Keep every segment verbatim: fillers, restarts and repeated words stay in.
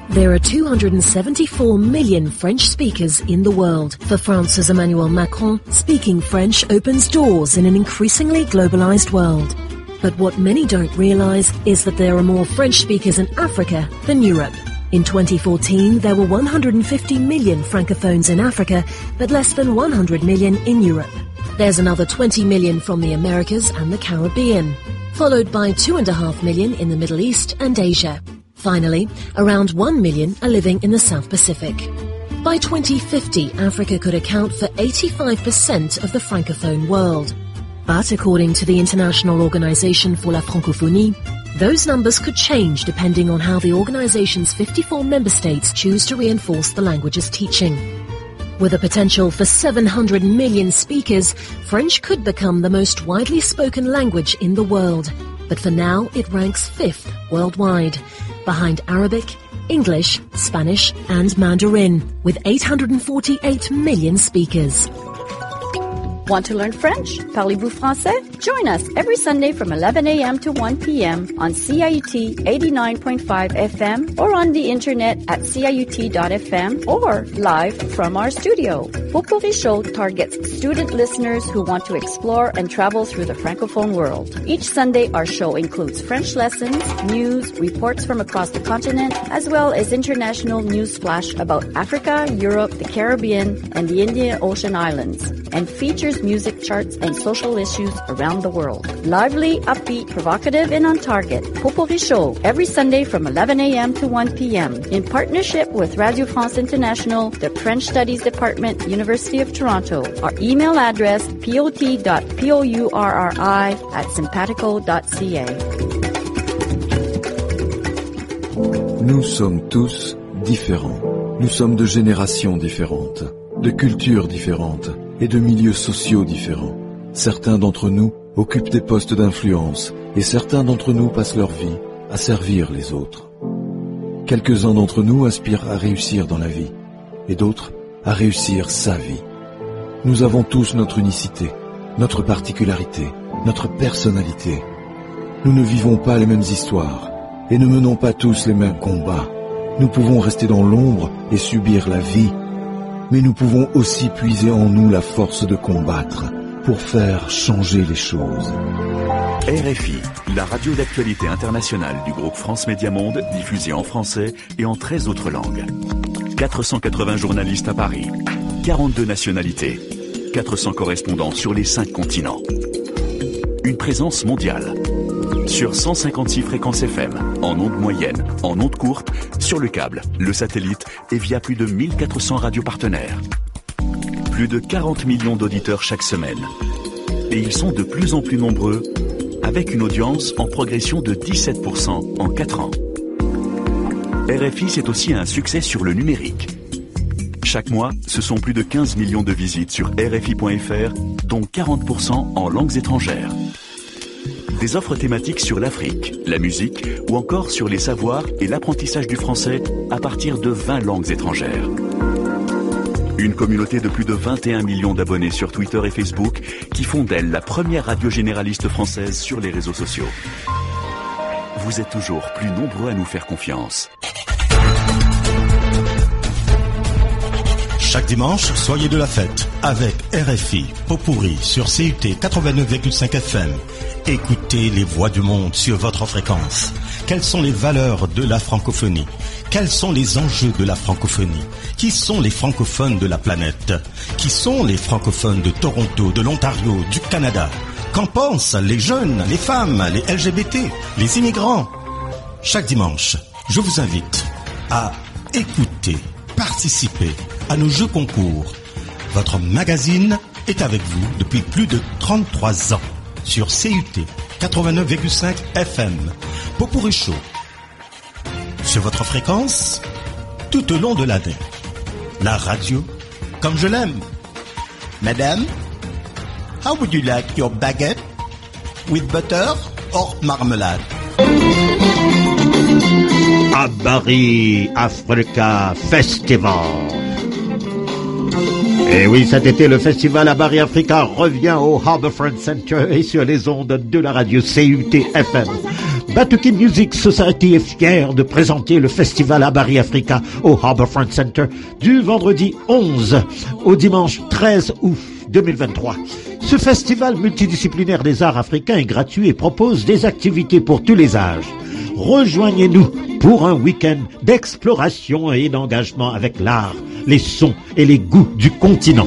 There are two hundred seventy-four million French speakers in the world. For France's Emmanuel Macron, speaking French opens doors in an increasingly globalized world. But what many don't realize is that there are more French speakers in Africa than Europe. In twenty fourteen, there were one hundred fifty million francophones in Africa, but less than one hundred million in Europe. There's another twenty million from the Americas and the Caribbean, followed by two and a half million in the Middle East and Asia. Finally, around one million are living in the South Pacific. By twenty fifty, Africa could account for eighty-five percent of the francophone world. But according to the International Organization for la Francophonie, those numbers could change depending on how the organization's fifty-four member states choose to reinforce the language's teaching. With a potential for seven hundred million speakers, French could become the most widely spoken language in the world. But for now, it ranks fifth worldwide, behind Arabic, English, Spanish and Mandarin, with eight hundred forty-eight million speakers. Want to learn French? Parlez-vous français? Join us every Sunday from eleven a.m. to one p.m. on C I U T eighty-nine point five F M or on the internet at C I U T dot F M or live from our studio. Potpourri Show targets student listeners who want to explore and travel through the Francophone world. Each Sunday, our show includes French lessons, news, reports from across the continent, as well as international news flash about Africa, Europe, the Caribbean, and the Indian Ocean Islands, and features music charts and social issues around the world. Lively, upbeat, provocative, and on target. Potpourri Show every Sunday from eleven a.m. to one p.m. in partnership with Radio France International, the French Studies Department, University of Toronto. Our email address pot dot pourri at simpatico dot c a. Nous sommes tous différents. Nous sommes de générations différentes, de cultures différentes et de milieux sociaux différents. Certains d'entre nous occupent des postes d'influence et certains d'entre nous passent leur vie à servir les autres. Quelques-uns d'entre nous aspirent à réussir dans la vie et d'autres à réussir sa vie. Nous avons tous notre unicité, notre particularité, notre personnalité. Nous ne vivons pas les mêmes histoires et ne menons pas tous les mêmes combats. Nous pouvons rester dans l'ombre et subir la vie, mais nous pouvons aussi puiser en nous la force de combattre pour faire changer les choses. R F I, la radio d'actualité internationale du groupe France Média Monde, diffusée en français et en treize autres langues. quatre cent quatre-vingts journalistes à Paris, quarante-deux nationalités, quatre cents correspondants sur les cinq continents. Une présence mondiale. Sur cent cinquante-six fréquences F M, en ondes moyennes, en ondes courtes, sur le câble, le satellite et via plus de mille quatre cents radios partenaires. Plus de quarante millions d'auditeurs chaque semaine. Et ils sont de plus en plus nombreux, avec une audience en progression de dix-sept pour cent en quatre ans. R F I, c'est aussi un succès sur le numérique. Chaque mois, ce sont plus de quinze millions de visites sur R F I point F R, dont quarante pour cent en langues étrangères. Des offres thématiques sur l'Afrique, la musique ou encore sur les savoirs et l'apprentissage du français à partir de vingt langues étrangères. Une communauté de plus de vingt et un millions d'abonnés sur Twitter et Facebook qui font d'elle la première radio généraliste française sur les réseaux sociaux. Vous êtes toujours plus nombreux à nous faire confiance. Chaque dimanche, soyez de la fête avec R F I, Potpourri sur C U T quatre-vingt-neuf virgule cinq F M. Écoutez les voix du monde sur votre fréquence. Quelles sont les valeurs de la francophonie? Quels sont les enjeux de la francophonie? Qui sont les francophones de la planète? Qui sont les francophones de Toronto, de l'Ontario, du Canada? Qu'en pensent les jeunes, les femmes, les L G B T, les immigrants? Chaque dimanche, je vous invite à écouter, participer à nos jeux concours. Votre magazine est avec vous depuis plus de trente-trois ans sur C U T quatre-vingt-neuf virgule cinq F M. Potpourri Show sur votre fréquence tout au long de l'année. La radio comme je l'aime. Madame, how would you like your baguette? With butter or marmelade? Abari Africa Festival. Et oui, cet été, le festival Habari Africa revient au Harbourfront Center et sur les ondes de la radio C U T F M. Batuki Music Society est fier de présenter le festival Habari Africa au Harbourfront Center du vendredi onze au dimanche treize août deux mille vingt-trois. Ce festival multidisciplinaire des arts africains est gratuit et propose des activités pour tous les âges. Rejoignez-nous pour un week-end d'exploration et d'engagement avec l'art, les sons et les goûts du continent.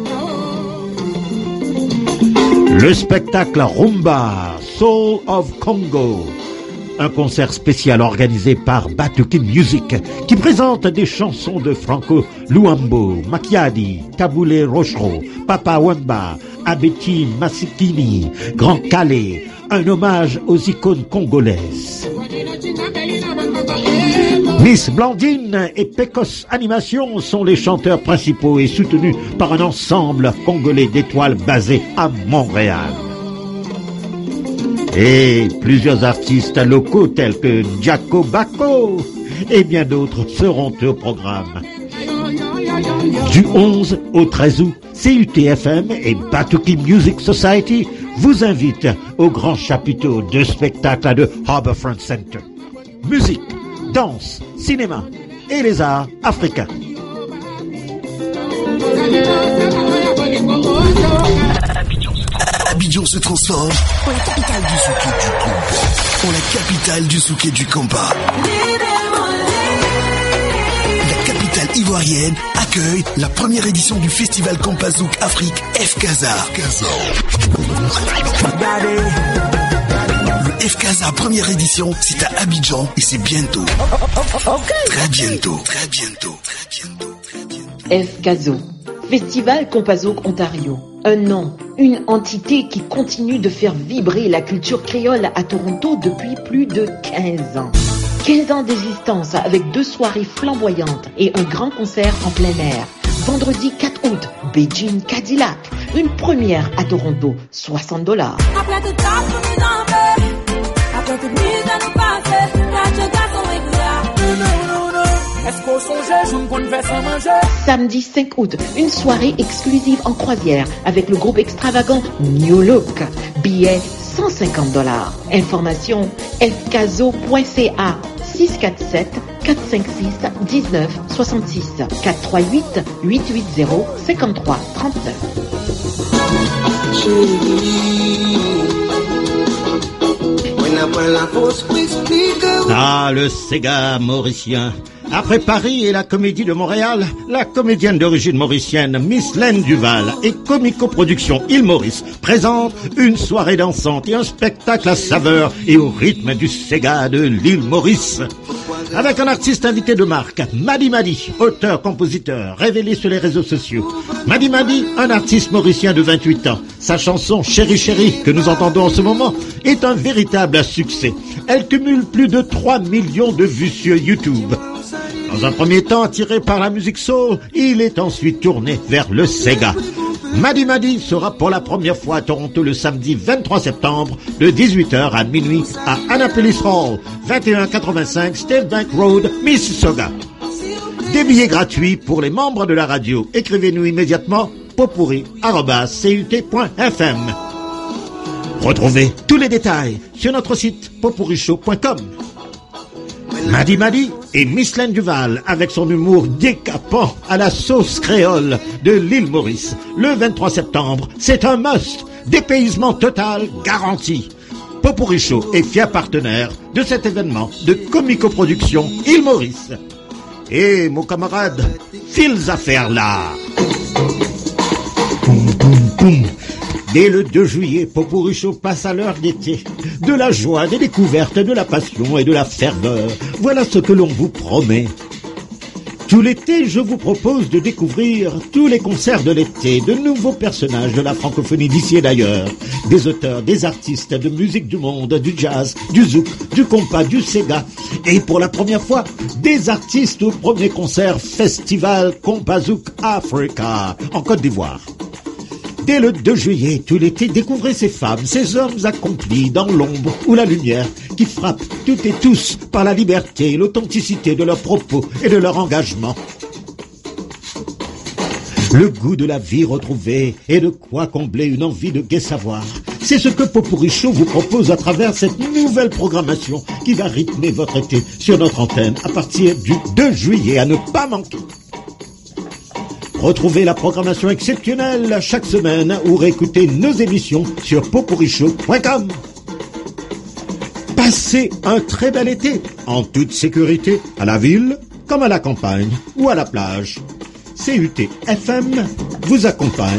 Le spectacle Rumba, Soul of Congo, un concert spécial organisé par Batuki Music qui présente des chansons de Franco Luambo, Makiadi, Taboulé Rochereau, Papa Wemba, Abeti Masikini, Grand Calais, un hommage aux icônes congolaises. Miss Blandine et Pecos Animation sont les chanteurs principaux et soutenus par un ensemble congolais d'étoiles basé à Montréal. Et plusieurs artistes locaux tels que Jaco Bako et bien d'autres seront au programme. Du onze au treize août, C U T F M et Batuki Music Society vous invitent au grand chapiteau de spectacle de Harbourfront Center. Musique, danse, cinéma et les arts africains. Abidjan se transforme en la capitale du souk et du compas. En la capitale du souk et du compas. La capitale ivoirienne accueille la première édition du festival Compazouk Afrique F Casa. Le F Casa première édition, c'est à Abidjan et c'est bientôt. Très bientôt, très bientôt, très bientôt, très bientôt. F Caso, Festival Compazouk Ontario. Un nom, une entité qui continue de faire vibrer la culture créole à Toronto depuis plus de quinze ans. quinze ans d'existence avec deux soirées flamboyantes et un grand concert en plein air. Vendredi quatre août, Beijing Cadillac. Une première à Toronto, soixante dollars. Samedi cinq août, une soirée exclusive en croisière avec le groupe extravagant New Look. Billets cent cinquante dollars. Information f caso point c a six quatre sept quatre cinq six un neuf six six quatre trois huit huit huit zéro cinq trois trois neuf. Ah, le Sega mauricien. Après Paris et la Comédie de Montréal, la comédienne d'origine mauricienne Miss Laine Duval et Comico Productions Île Maurice présente une soirée dansante et un spectacle à saveur et au rythme du Sega de l'île Maurice. Avec un artiste invité de marque, Madi Madi, auteur-compositeur, révélé sur les réseaux sociaux. Madi Madi, un artiste mauricien de vingt-huit ans. Sa chanson Chéri Chéri, que nous entendons en ce moment, est un véritable succès. Elle cumule plus de trois millions de vues sur YouTube. Dans un premier temps attiré par la musique soul, il est ensuite tourné vers le Sega. Madi Madi sera pour la première fois à Toronto le samedi vingt-trois septembre de dix-huit heures à minuit à Annapolis Hall, vingt et un quatre-vingt-cinq State Bank Road, Mississauga. Des billets gratuits pour les membres de la radio. Écrivez-nous immédiatement potpourri arobase c u t point f m. Retrouvez tous les détails sur notre site potpourrishow point com. Madi Madi et Miss Laine Duval avec son humour décapant à la sauce créole de l'île Maurice. Le vingt-trois septembre, c'est un must. Dépaysement total garanti. Potpourri Show est fier partenaire de cet événement de Comico Productions Île Maurice. Et mon camarade, files à faire là. Boum, boum, boum. Dès le deux juillet, Potpourri Show passe à l'heure d'été. De la joie, des découvertes, de la passion et de la ferveur. Voilà ce que l'on vous promet. Tout l'été, je vous propose de découvrir tous les concerts de l'été, de nouveaux personnages de la francophonie d'ici et d'ailleurs, des auteurs, des artistes de musique du monde, du jazz, du zouk, du compas, du sega, et pour la première fois, des artistes au premier concert Festival Compazouk Africa en Côte d'Ivoire. Dès le deux juillet, tout l'été, découvrez ces femmes, ces hommes accomplis dans l'ombre ou la lumière, qui frappent toutes et tous par la liberté et l'authenticité de leurs propos et de leur engagement. Le goût de la vie retrouvé et de quoi combler une envie de gai savoir. C'est ce que Pot-Pourri Show vous propose à travers cette nouvelle programmation qui va rythmer votre été sur notre antenne à partir du deux juillet à ne pas manquer. Retrouvez la programmation exceptionnelle chaque semaine ou réécoutez nos émissions sur pot pourri show point com. Passez un très bel été, en toute sécurité, à la ville, comme à la campagne ou à la plage. C U T F M vous accompagne.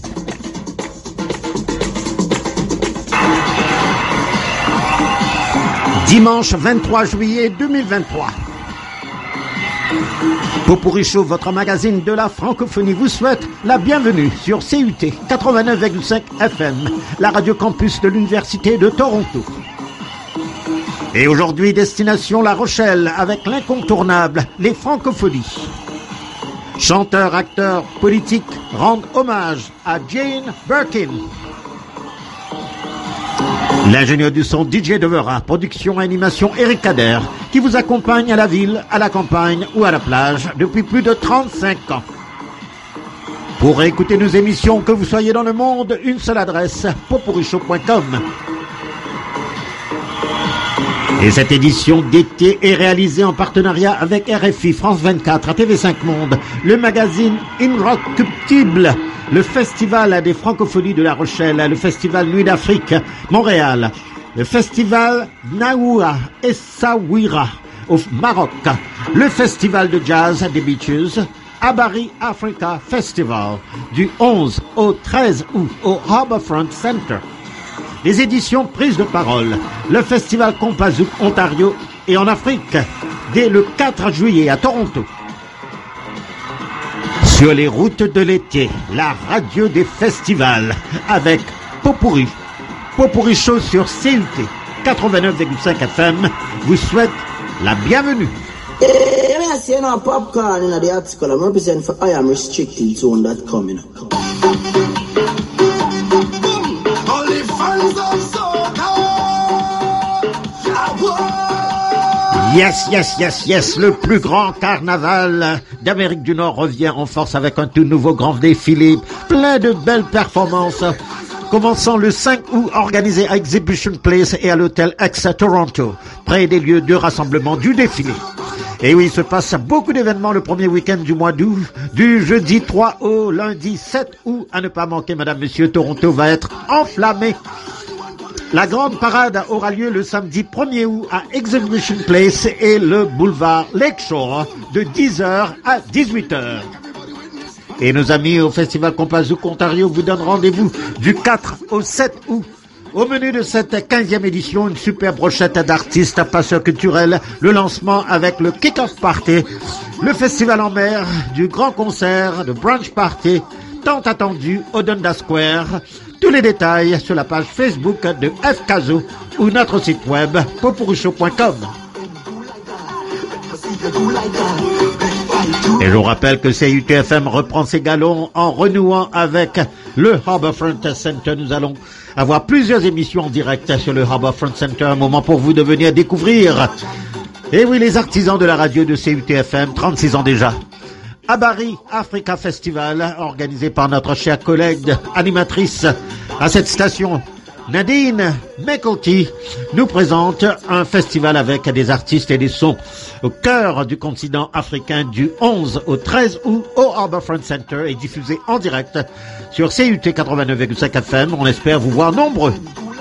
Dimanche vingt-trois juillet deux mille vingt-trois. Pot-Pourri Show, votre magazine de la francophonie, vous souhaite la bienvenue sur C U T quatre-vingt-neuf virgule cinq F M, la radio campus de l'Université de Toronto. Et aujourd'hui, destination La Rochelle, avec l'incontournable, les francophonies. Chanteurs, acteurs, politiques rendent hommage à Jane Birkin. L'ingénieur du son D J Devera, production et animation Eric Kader, qui vous accompagne à la ville, à la campagne ou à la plage depuis plus de trente-cinq ans. Pour écouter nos émissions, que vous soyez dans le monde, une seule adresse, pot pourri show point com. Et cette édition d'été est réalisée en partenariat avec R F I, France vingt-quatre, T V cinq Monde, le magazine Inrecuptible, le Festival des Francophonies de La Rochelle, le Festival Nuit d'Afrique, Montréal, le Festival Naoua Essaouira au Maroc, le Festival de Jazz des Beaches, Abari Africa Festival, du onze au treize août au Harbourfront Center. Les éditions prises de parole, le Festival Compazouk Ontario et en Afrique, dès le quatre juillet à Toronto. Sur les routes de l'été, la radio des festivals, avec Pot-Pourri. Pot-Pourri Show sur C U T quatre-vingt-neuf virgule cinq F M, vous souhaite la bienvenue. Yes, yes, yes, yes, le plus grand carnaval d'Amérique du Nord revient en force avec un tout nouveau grand défilé, plein de belles performances, commençant le cinq août, organisé à Exhibition Place et à l'hôtel X à Toronto, près des lieux de rassemblement du défilé. Et oui, il se passe beaucoup d'événements le premier week-end du mois d'août, du jeudi trois au lundi sept août, à ne pas manquer, madame, monsieur, Toronto va être enflammé. La grande parade aura lieu le samedi premier août à Exhibition Place et le boulevard Lakeshore de dix heures à dix-huit heures. Et nos amis au Festival Compazouk Ontario vous donnent rendez-vous du quatre au sept août. Au menu de cette quinzième édition, une super brochette d'artistes, passeurs culturels, le lancement avec le Kick-Off Party, le festival en mer, du grand concert, de brunch party, tant attendu au Dundas Square. Tous les détails sur la page Facebook de F K Z O ou notre site web pot pourri show point com. Et je vous rappelle que C U T F M reprend ses galons en renouant avec le Harbourfront Center. Nous allons avoir plusieurs émissions en direct sur le Harbourfront Center, un moment pour vous de venir découvrir. Et oui, les artisans de la radio de C U T F M, trente-six ans déjà. Abari Africa Festival, organisé par notre chère collègue animatrice à cette station, Nadine McElty, nous présente un festival avec des artistes et des sons au cœur du continent africain du onze au treize août au Harbourfront Center et diffusé en direct sur C U T quatre-vingt-neuf virgule cinq F M. On espère vous voir nombreux.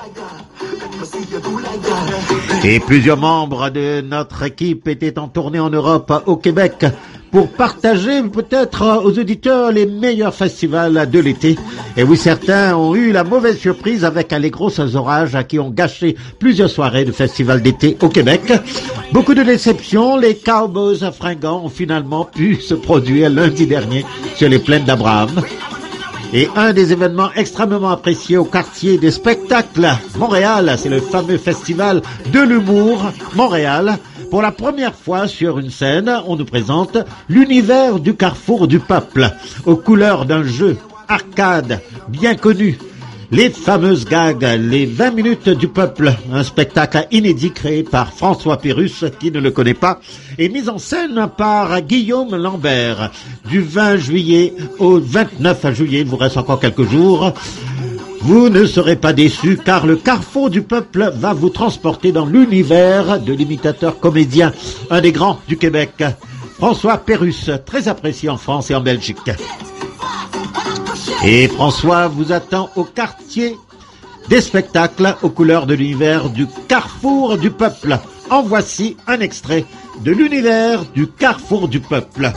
Et plusieurs membres de notre équipe étaient en tournée en Europe, au Québec, pour partager peut-être aux auditeurs les meilleurs festivals de l'été. Et oui, certains ont eu la mauvaise surprise avec les grosses orages qui ont gâché plusieurs soirées de festivals d'été au Québec. Beaucoup de déceptions, les Cowboys fringants ont finalement pu se produire lundi dernier sur les plaines d'Abraham. Et un des événements extrêmement appréciés au quartier des spectacles Montréal, c'est le fameux festival de l'humour Montréal. Pour la première fois sur une scène, on nous présente l'univers du Carrefour du Peuple, aux couleurs d'un jeu arcade bien connu. Les fameuses gags, les vingt minutes du peuple, un spectacle inédit créé par François Pérusse, qui ne le connaît pas, et mis en scène par Guillaume Lambert. Du vingt juillet au vingt-neuf juillet, il vous reste encore quelques jours. Vous ne serez pas déçus car le Carrefour du Peuple va vous transporter dans l'univers de l'imitateur comédien, un des grands du Québec, François Pérusse, très apprécié en France et en Belgique. Et François vous attend au quartier des spectacles aux couleurs de l'univers du Carrefour du Peuple. En voici un extrait de l'univers du Carrefour du Peuple.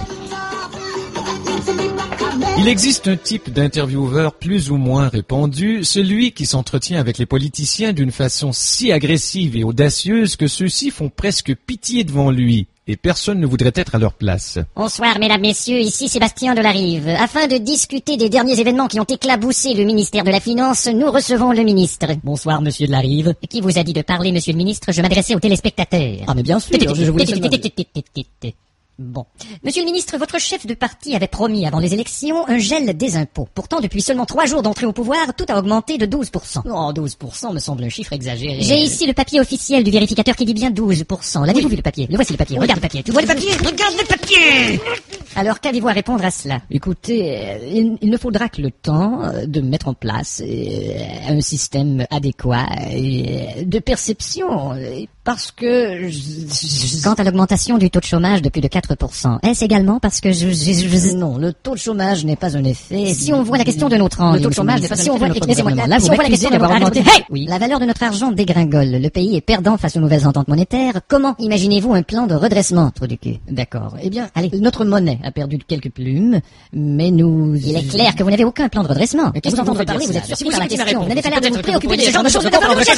Il existe un type d'intervieweur plus ou moins répandu, celui qui s'entretient avec les politiciens d'une façon si agressive et audacieuse que ceux-ci font presque pitié devant lui, et personne ne voudrait être à leur place. Bonsoir mesdames, messieurs, ici Sébastien Delarive. Afin de discuter des derniers événements qui ont éclaboussé le ministère de la Finance, nous recevons le ministre. Bonsoir monsieur Delarive. Qui vous a dit de parler, monsieur le ministre? Je m'adressais aux téléspectateurs. Ah mais bien sûr, je voulais seulement... Bon. Monsieur le ministre, votre chef de parti avait promis avant les élections un gel des impôts. Pourtant, depuis seulement trois jours d'entrée au pouvoir, tout a augmenté de douze pour cent. Oh, douze pour cent me semble un chiffre exagéré. J'ai ici le papier officiel du vérificateur qui dit bien douze pour cent. L'avez-vous oui. vu le papier? Le voici le papier. Oui. Regarde le papier. Tu vois le papier? Regarde le papier! Alors, qu'avez-vous à répondre à cela? Écoutez, euh, il, il ne faudra que le temps euh, de mettre en place euh, un système adéquat euh, de perception. Euh, parce que... Je, je... Quant à l'augmentation du taux de chômage de plus de quatre pour cent, est-ce également parce que je... je, je... Non, le taux de chômage n'est pas un effet... Si on voit la question de notre angle... Le taux de chômage n'est pas un effet de notre gouvernement. Là, vous m'accusez d'avoir augmenté... Hey oui. La valeur de notre argent dégringole. Le pays est perdant face aux nouvelles ententes monétaires. Comment imaginez-vous un plan de redressement, trou du cul? D'accord. Eh bien, allez, notre monnaie a perdu quelques plumes, mais nous... Il est clair que vous n'avez aucun plan de redressement. Qu'est-ce que vous entendez parler? Vous êtes surpris par la question. Vous n'avez pas l'air de vous préoccuper de ce genre de choses.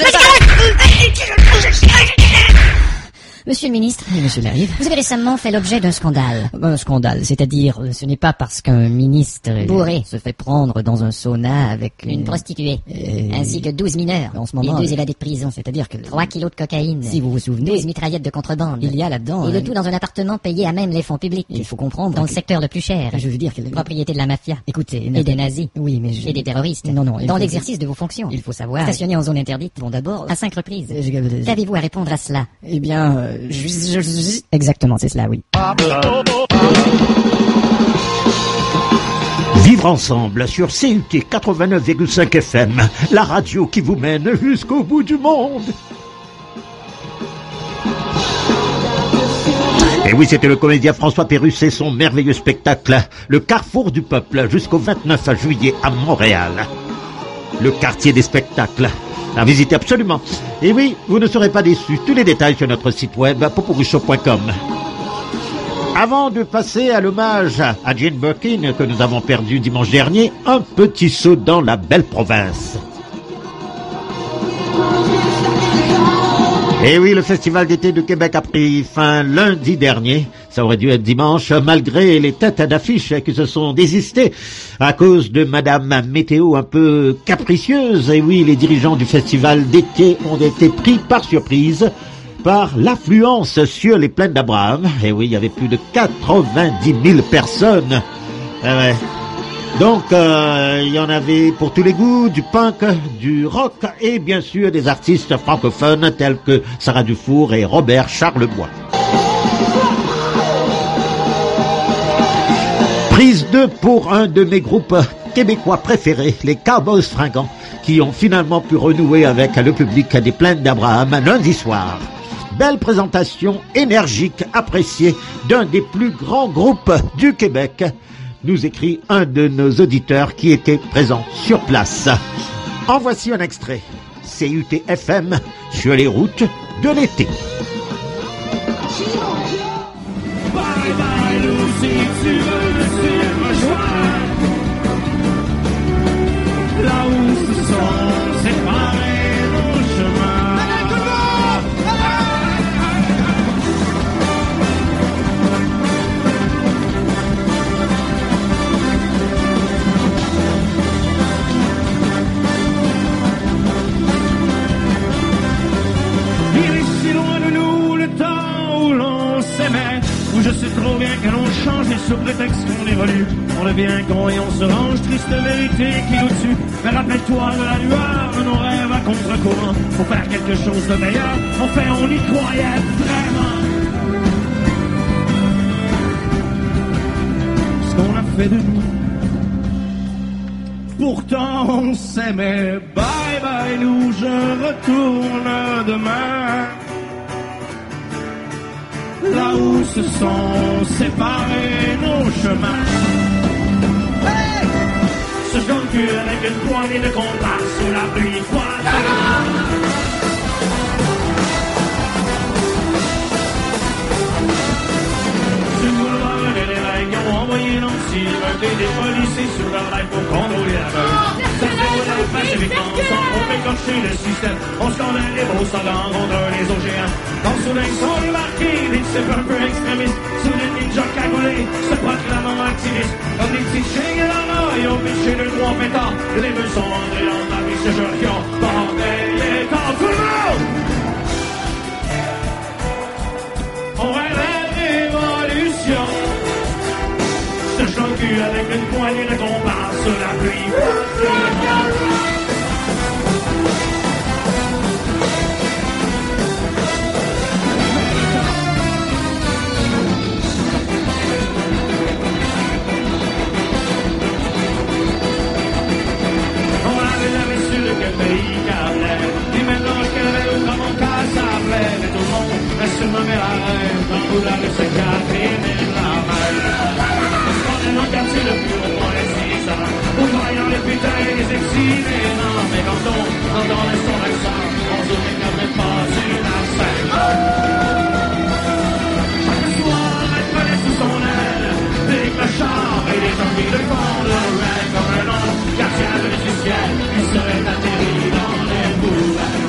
Monsieur le ministre, oui, monsieur Delarive, vous avez récemment fait l'objet d'un scandale. Un scandale, c'est-à-dire, ce n'est pas parce qu'un ministre bourré se fait prendre dans un sauna avec une, une prostituée, euh... ainsi que douze mineurs, en ce moment, et deux évadés de prison, c'est-à-dire que trois kilos de cocaïne, si vous vous souvenez, douze mitraillettes de contrebande, il y a là-dedans, et le tout dans un appartement payé à même les fonds publics. Il faut comprendre dans le secteur le plus cher, je veux dire que propriété de la mafia, écoutez, et des nazis, oui, mais je... et des terroristes, non, non, dans l'exercice de vos fonctions. Il faut savoir, stationné en zone interdite, bon d'abord, à cinq reprises. Je... Qu'avez-vous à répondre à cela? Eh bien, euh, je, je, je... exactement, c'est cela, oui. Vivre ensemble sur C U T quatre-vingt-neuf virgule cinq F M, la radio qui vous mène jusqu'au bout du monde. Et oui, c'était le comédien François Pérusse et son merveilleux spectacle, le Carrefour du Peuple, jusqu'au vingt-neuf juillet à Montréal. Le quartier des spectacles. À visiter absolument. Et oui, vous ne serez pas déçus. Tous les détails sur notre site web popuri show point com. Avant de passer à l'hommage à Jane Birkin que nous avons perdu dimanche dernier, un petit saut dans la belle province. Et oui, le Festival d'été de Québec a pris fin lundi dernier. Ça aurait dû être dimanche, malgré les têtes d'affiche qui se sont désistées à cause de Madame Météo un peu capricieuse. Et oui, les dirigeants du Festival d'été ont été pris par surprise par l'affluence sur les plaines d'Abraham. Et oui, il y avait plus de quatre-vingt-dix mille personnes. Eh ouais. Donc, euh, il y en avait pour tous les goûts, du punk, du rock et bien sûr des artistes francophones tels que Sarah Dufour et Robert Charlebois. Prise deux pour un de mes groupes québécois préférés, les Cowboys Fringants, qui ont finalement pu renouer avec le public des plaines d'Abraham lundi soir. Belle présentation énergique, appréciée d'un des plus grands groupes du Québec, nous écrit un de nos auditeurs qui était présent sur place. En voici un extrait. C U T F M sur les routes de l'été. Bye bye Lucy, tu veux me rejoindre là où se sont séparés nos chemins. Allez tout le monde, il est si loin de nous le temps où l'on s'aimait, où je sait trop bien que l'on change et sous prétexte qu'on évolue, on devient con et on se range, triste vérité qui nous tue. Mais rappelle-toi de la lueur de nos rêves à contre-courant. Faut faire quelque chose de meilleur, enfin on y croyait vraiment. Ce qu'on a fait de nous, pourtant on s'aimait. Bye bye nous, je retourne demain là où se sont séparés nos chemins. Hey! Ce jaune cul avec une poignée de compas sous la pluie froide. Sur le boulevard des réveils qui ont envoyé l'anti, des policiers sur leur life pour contrôler la meute. Ça se déroule pacifiquement, sans trop écorcher le système. On scandale les beaux slogans contre les O G M. Quand soudain sont débarqués des types un peu extrémistes, sous des ninjas cagoulés, se proclamant activistes. Comme des petits chiens à la main, et au péché de droit pétard, les meufs sont entrés dans la vie, ce jeu qui ont bordé les temps. Tout le monde! On rêvait de révolution. Ce chant de cul avec une poignée de compas sous la pluie. Sur ma mère à rêve, dans le boulard de ce Catherine et la mer. Parce qu'on est dans le quartier depuis au moins six ans, où voyant les putains et les exilés. Non, mais quand on entendait son accent, on se dit qu'elle n'est pas une scène. Chaque soir, elle prenait sous son aile des clochards et des envies de fond de rêve. Comme un ange, quartier venu du ciel, il serait atterri dans les poubelles.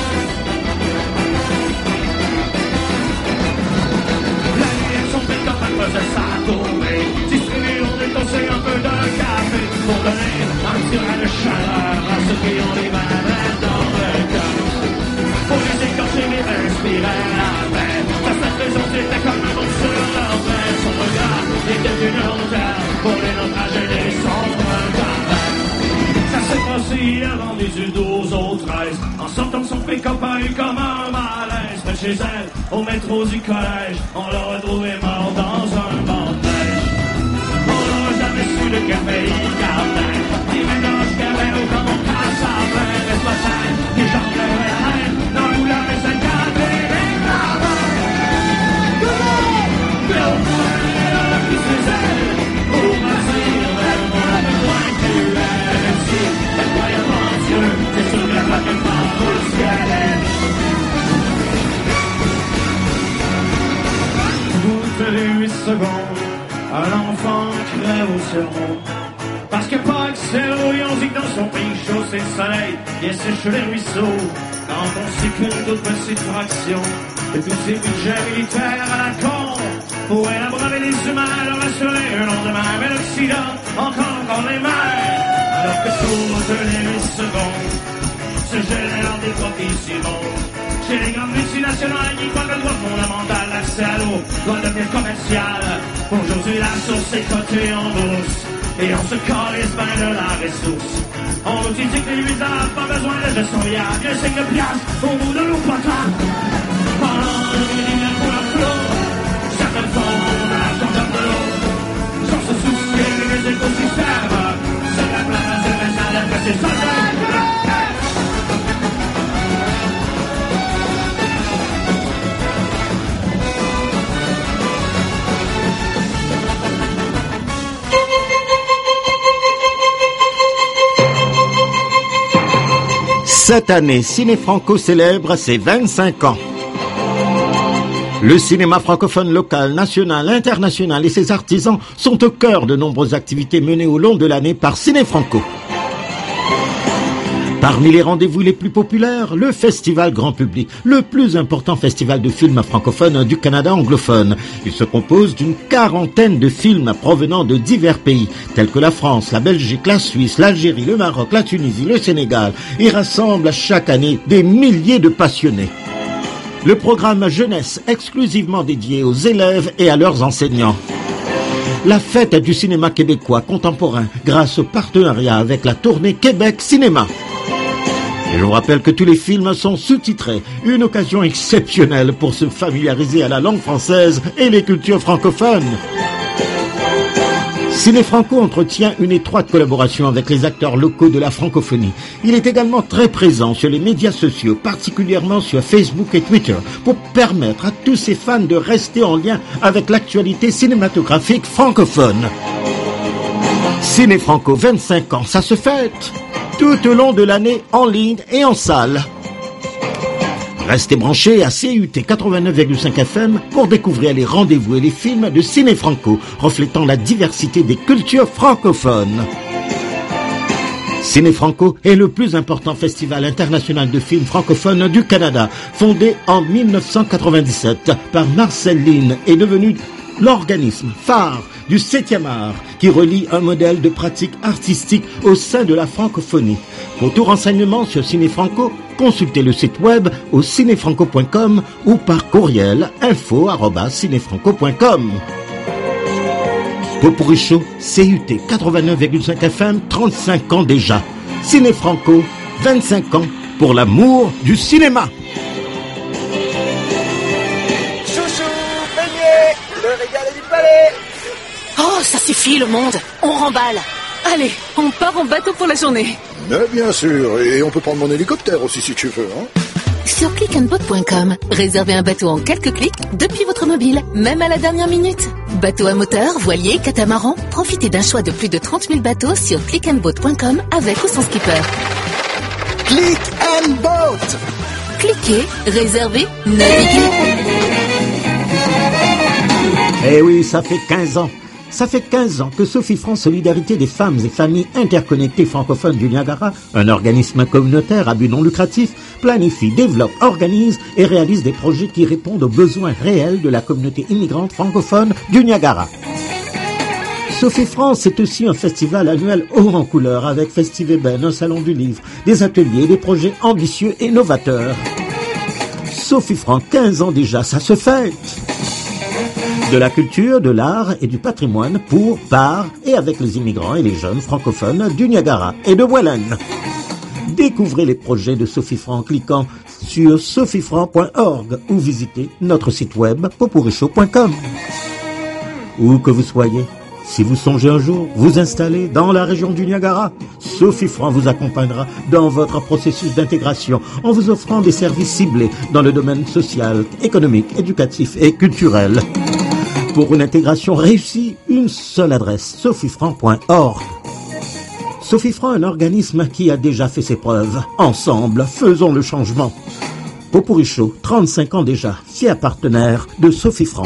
Faisait sa tournée, distribuer on détosait un peu de café pour donner un petit brin de chaleur à ceux qui ont les mains dans le cœur. Pour les écorcher mais inspirer la paix, sa seule raison c'était comme un mot sur leur tête. Son regard était une hauteur pour les naufragés des sombres cavernes. Ça s'est passé avant des yeux aux autres treize, en sortant son pick-up a eu comme un malaise. Mais chez elle, au métro du collège, on l'a retrouvé mort dans un banc de neige. On n'aurait jamais su le café Carmen, ni mélange qu'avait au comme on casse à plein. Reste pas simple, les gens de la haine, dans le boulard et sa carte et les cravats. Mais au moins, elle a pris ses ailes, pour m'assurer vers mon besoin cruel. Même si elle croyait en Dieu, c'est sûr qu'elle va qu'elle part au ciel. Les huit secondes, un enfant crève au cerveau. Parce que pas accès au on dit que dans son pays chaud c'est le soleil, il sèche les ruisseaux. Quand on s'écoule toute petite fraction, et tous ces budgets militaires à la con, pourraient abreuver les humains, leur assurer un lendemain. Mais l'Occident, encore, encore les mains. Alors que toutes les huit secondes, se génèrent des profits immondes. Chez les grandes multinationales qui croient que le droit fondamental, l'accès à l'eau doit devenir commercial. Aujourd'hui la source est cotée en bourse et on se calisse bien de la ressource. On nous dit que les huitards pas besoin de gestion viable, bien c'est que piastres au bout de l'eau potable. Pendant le millénaire pour la flot, certaines font de l'argent comme de l'eau, sans se soucier des écosystèmes. C'est la place de la que c'est ça. Cette année, Ciné Franco célèbre ses vingt-cinq ans. Le cinéma francophone local, national, international et ses artisans sont au cœur de nombreuses activités menées au long de l'année par Ciné Franco. Parmi les rendez-vous les plus populaires, le festival grand public, le plus important festival de films francophones du Canada anglophone. Il se compose d'une quarantaine de films provenant de divers pays, tels que la France, la Belgique, la Suisse, l'Algérie, le Maroc, la Tunisie, le Sénégal, et rassemble chaque année des milliers de passionnés. le programme jeunesse exclusivement dédié aux élèves et à leurs enseignants. La fête du cinéma québécois contemporain grâce au partenariat avec la tournée Québec Cinéma. Et je vous rappelle que tous les films sont sous-titrés, une occasion exceptionnelle pour se familiariser à la langue française et les cultures francophones. Ciné Franco entretient une étroite collaboration avec les acteurs locaux de la francophonie. Il est également très présent sur les médias sociaux, particulièrement sur Facebook et Twitter, pour permettre à tous ses fans de rester en lien avec l'actualité cinématographique francophone. Ciné Franco, vingt-cinq ans, ça se fête tout au long de l'année en ligne et en salle. Restez branchés à C U T quatre-vingt-neuf virgule cinq F M pour découvrir les rendez-vous et les films de Ciné Franco, reflétant la diversité des cultures francophones. Ciné Franco est le plus important festival international de films francophones du Canada, fondé en mille neuf cent quatre-vingt-dix-sept par Marcel Lynn, et devenu l'organisme phare du septième art qui relie un modèle de pratique artistique au sein de la francophonie. Pour tout renseignement sur Ciné Franco, consultez le site web au cinéfranco point com ou par courriel info arobase cinéfranco point com. Popurrí Show, C U T quatre-vingt-neuf virgule cinq F M, trente-cinq ans déjà. Ciné Franco, vingt-cinq ans pour l'amour du cinéma. Chouchou, beignet, le régal est du palais. Oh, ça suffit le monde, on remballe. Allez, on part en bateau pour la journée. Mais bien sûr, et on peut prendre mon hélicoptère aussi si tu veux, hein. Sur click and boat point com, réservez un bateau en quelques clics depuis votre mobile, même à la dernière minute. Bateau à moteur, voilier, catamaran, profitez d'un choix de plus de trente mille bateaux sur click and boat point com avec ou sans skipper. Click and boat. Cliquez, réservez, naviguez. Eh oui, ça fait quinze ans. Ça fait quinze ans que Sophie France Solidarité des femmes et familles interconnectées francophones du Niagara, un organisme communautaire à but non lucratif, planifie, développe, organise et réalise des projets qui répondent aux besoins réels de la communauté immigrante francophone du Niagara. Sophie France est aussi un festival annuel haut en couleur avec Festiveben, un salon du livre, des ateliers et des projets ambitieux et novateurs. Sophie France, quinze ans déjà, ça se fête. De la culture, de l'art et du patrimoine pour, par et avec les immigrants et les jeunes francophones du Niagara et de Welland. Découvrez les projets de Sophie Franc en cliquant sur sophie franc point org ou visitez notre site web popurrí show point com. Où que vous soyez, si vous songez un jour vous installer dans la région du Niagara, Sophie Franc vous accompagnera dans votre processus d'intégration en vous offrant des services ciblés dans le domaine social, économique, éducatif et culturel. Pour une intégration réussie, une seule adresse, sophie franc point org. Sophie Franc, un organisme qui a déjà fait ses preuves. Ensemble, faisons le changement. Popurrí Show, trente-cinq ans déjà, fier partenaire de Sophie Franc.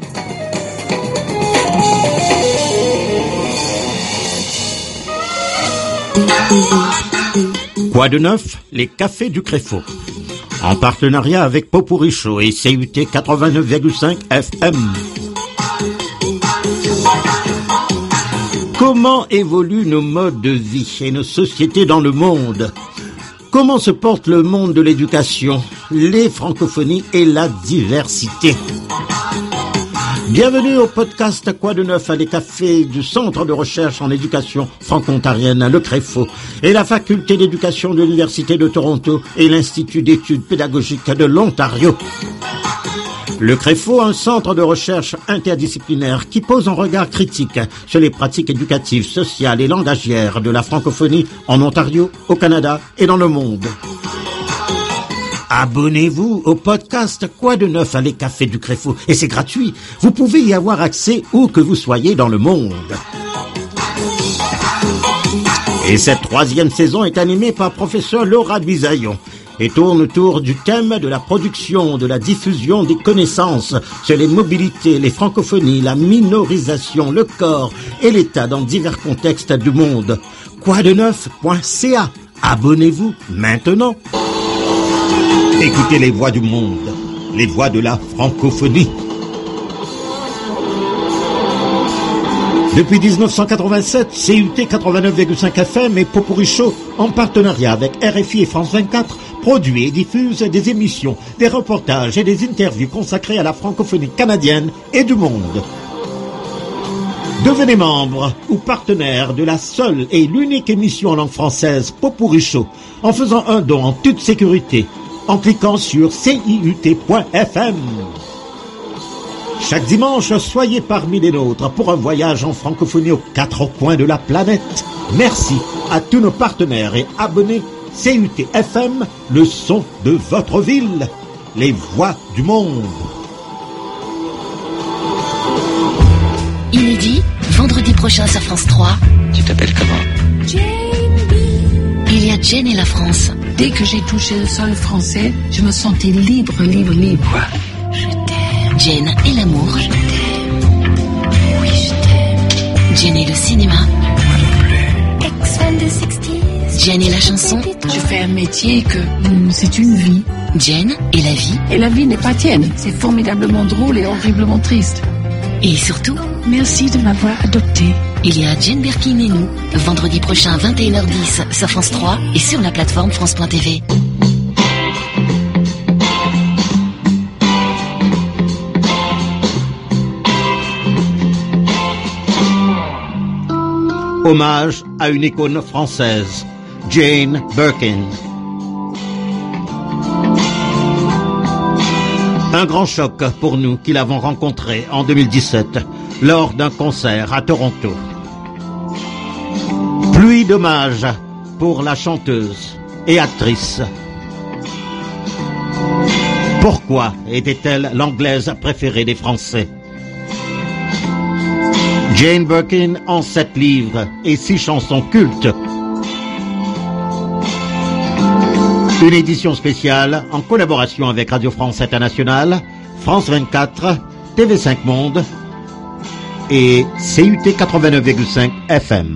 Quoi de neuf? Les cafés du Créfaux. En partenariat avec Popurrí Show et C U T quatre-vingt-neuf virgule cinq F M. Comment évoluent nos modes de vie et nos sociétés dans le monde? Comment se porte le monde de l'éducation, les francophonies et la diversité? Bienvenue au podcast Quoi de neuf à les cafés du Centre de recherche en éducation franco-ontarienne, le Créfaux, et la faculté d'éducation de l'Université de Toronto et l'Institut d'études pédagogiques de l'Ontario. Le Créfaux, un centre de recherche interdisciplinaire qui pose un regard critique sur les pratiques éducatives, sociales et langagières de la francophonie en Ontario, au Canada et dans le monde. Abonnez-vous au podcast Quoi de neuf à les cafés du Créfaux et c'est gratuit. Vous pouvez y avoir accès où que vous soyez dans le monde. Et cette troisième saison est animée par professeur Laura Bisaillon et tourne autour du thème de la production, de la diffusion des connaissances sur les mobilités, les francophonies, la minorisation, le corps et l'État dans divers contextes du monde. quoi de neuf point c a. Abonnez-vous maintenant. Écoutez les voix du monde, les voix de la francophonie. Depuis dix-neuf cent quatre-vingt-sept, C U T quatre-vingt-neuf virgule cinq F M et Popurrí Show, en partenariat avec R F I et France vingt-quatre, produit et diffuse des émissions, des reportages et des interviews consacrés à la francophonie canadienne et du monde. Devenez membre ou partenaire de la seule et l'unique émission en langue française Pot-Pourri Show en faisant un don en toute sécurité, en cliquant sur C I U T point F M. Chaque dimanche, soyez parmi les nôtres pour un voyage en francophonie aux quatre coins de la planète. Merci à tous nos partenaires et abonnés C U T F M, le son de votre ville, les voix du monde. Inédit, vendredi prochain sur France trois. Tu t'appelles comment? Il y a Jane et la France. Dès que j'ai touché le sol français, je me sentais libre, libre, libre. Quoi? Je t'aime. Jane et l'amour. Je t'aime. Oui, je t'aime. Jane et le cinéma. Moi non plus. Ex-fan de sixties. Jane et la chanson. Je fais un métier que mm, c'est une vie. Jane et la vie. Et la vie n'est pas tienne. C'est formidablement drôle et horriblement triste. Et surtout, merci de m'avoir adopté. Il y a Jane Birkin et nous, vendredi prochain vingt et une heures dix sur France trois et sur la plateforme France point T V. Hommage à une icône française, Jane Birkin. Un grand choc pour nous qui l'avons rencontrée en deux mille dix-sept lors d'un concert à Toronto. Pluie d'hommages pour la chanteuse et actrice. Pourquoi était-elle l'anglaise préférée des Français? Jane Birkin en sept livres et six chansons cultes. Une édition spéciale en collaboration avec Radio France Internationale, France vingt-quatre, T V cinq Monde et C U T quatre-vingt-neuf virgule cinq F M.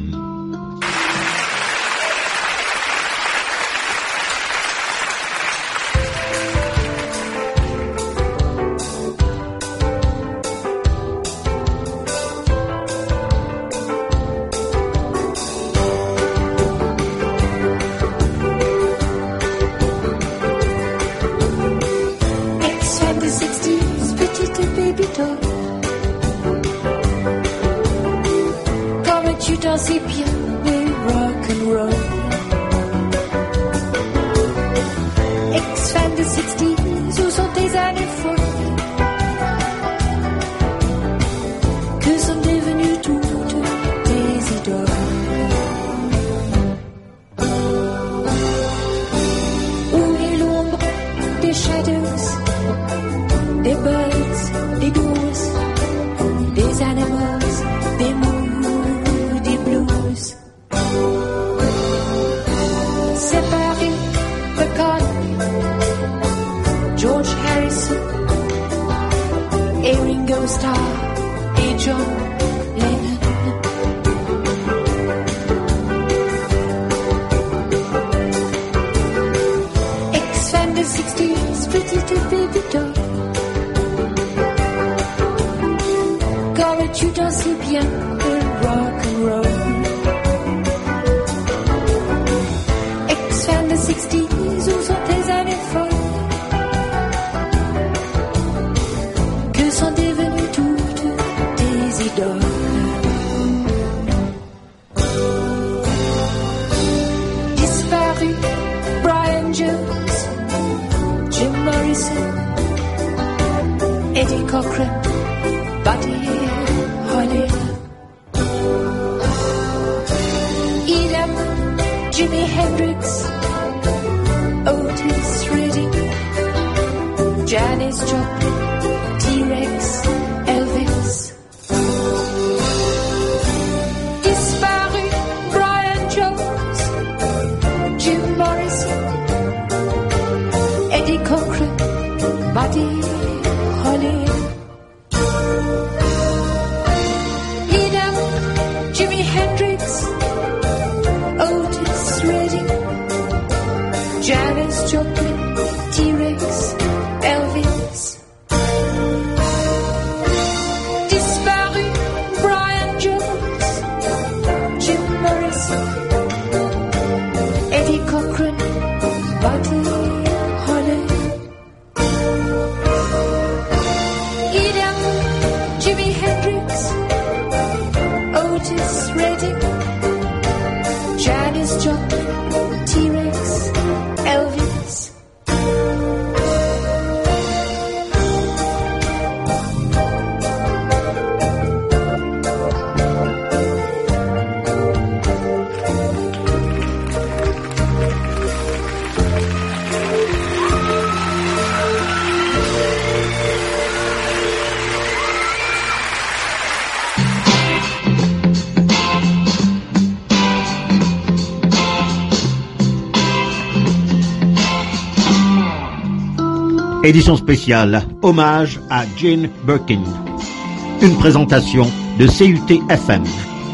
Édition spéciale, hommage à Jane Birkin. Une présentation de C U T F M.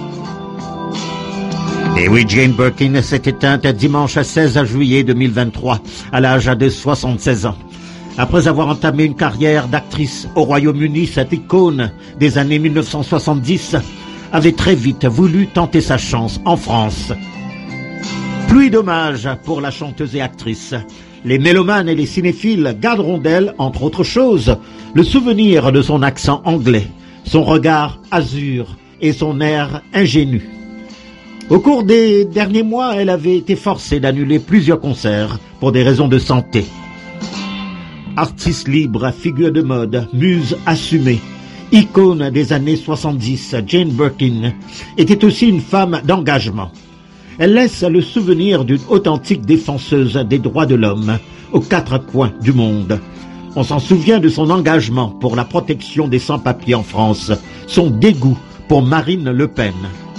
Et oui, Jane Birkin s'est éteinte dimanche seize juillet deux mille vingt-trois, à l'âge de soixante-seize ans. Après avoir entamé une carrière d'actrice au Royaume-Uni, cette icône des années mille neuf cent soixante-dix avait très vite voulu tenter sa chance en France. Pluie d'hommages pour la chanteuse et actrice. Les mélomanes et les cinéphiles garderont d'elle, entre autres choses, le souvenir de son accent anglais, son regard azur et son air ingénu. Au cours des derniers mois, elle avait été forcée d'annuler plusieurs concerts pour des raisons de santé. Artiste libre, figure de mode, muse assumée, icône des années soixante-dix, Jane Birkin était aussi une femme d'engagement. Elle laisse le souvenir d'une authentique défenseuse des droits de l'homme aux quatre coins du monde. On s'en souvient de son engagement pour la protection des sans-papiers en France, son dégoût pour Marine Le Pen.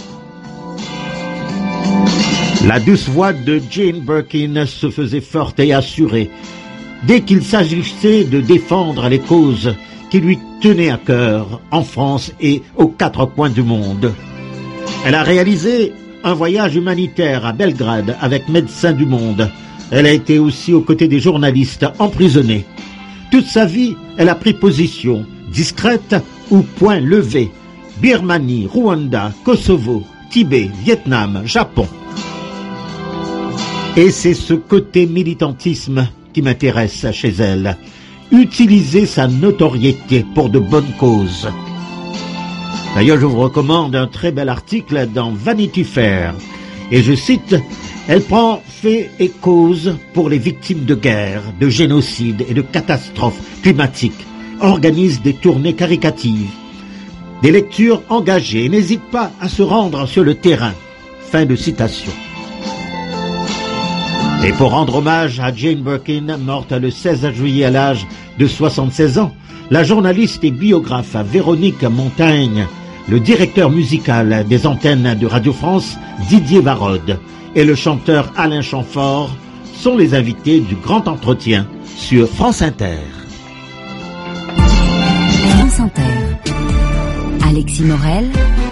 La douce voix de Jane Birkin se faisait forte et assurée dès qu'il s'agissait de défendre les causes qui lui tenaient à cœur en France et aux quatre coins du monde. Elle a réalisé un voyage humanitaire à Belgrade avec Médecins du Monde. Elle a été aussi aux côtés des journalistes emprisonnés. Toute sa vie, elle a pris position, discrète ou point levé. Birmanie, Rwanda, Kosovo, Tibet, Vietnam, Japon. Et c'est ce côté militantisme qui m'intéresse chez elle. Utiliser sa notoriété pour de bonnes causes. D'ailleurs, je vous recommande un très bel article dans Vanity Fair. Et je cite, « Elle prend fait et cause pour les victimes de guerre, de génocide et de catastrophes climatiques, organise des tournées caricatives, des lectures engagées et n'hésite pas à se rendre sur le terrain. » Fin de citation. Et pour rendre hommage à Jane Birkin, morte le seize juillet à l'âge de soixante-seize ans, la journaliste et biographe Véronique Montaigne, le directeur musical des antennes de Radio France, Didier Varode, et le chanteur Alain Chamfort sont les invités du grand entretien sur France Inter. France Inter. Alexis Morel,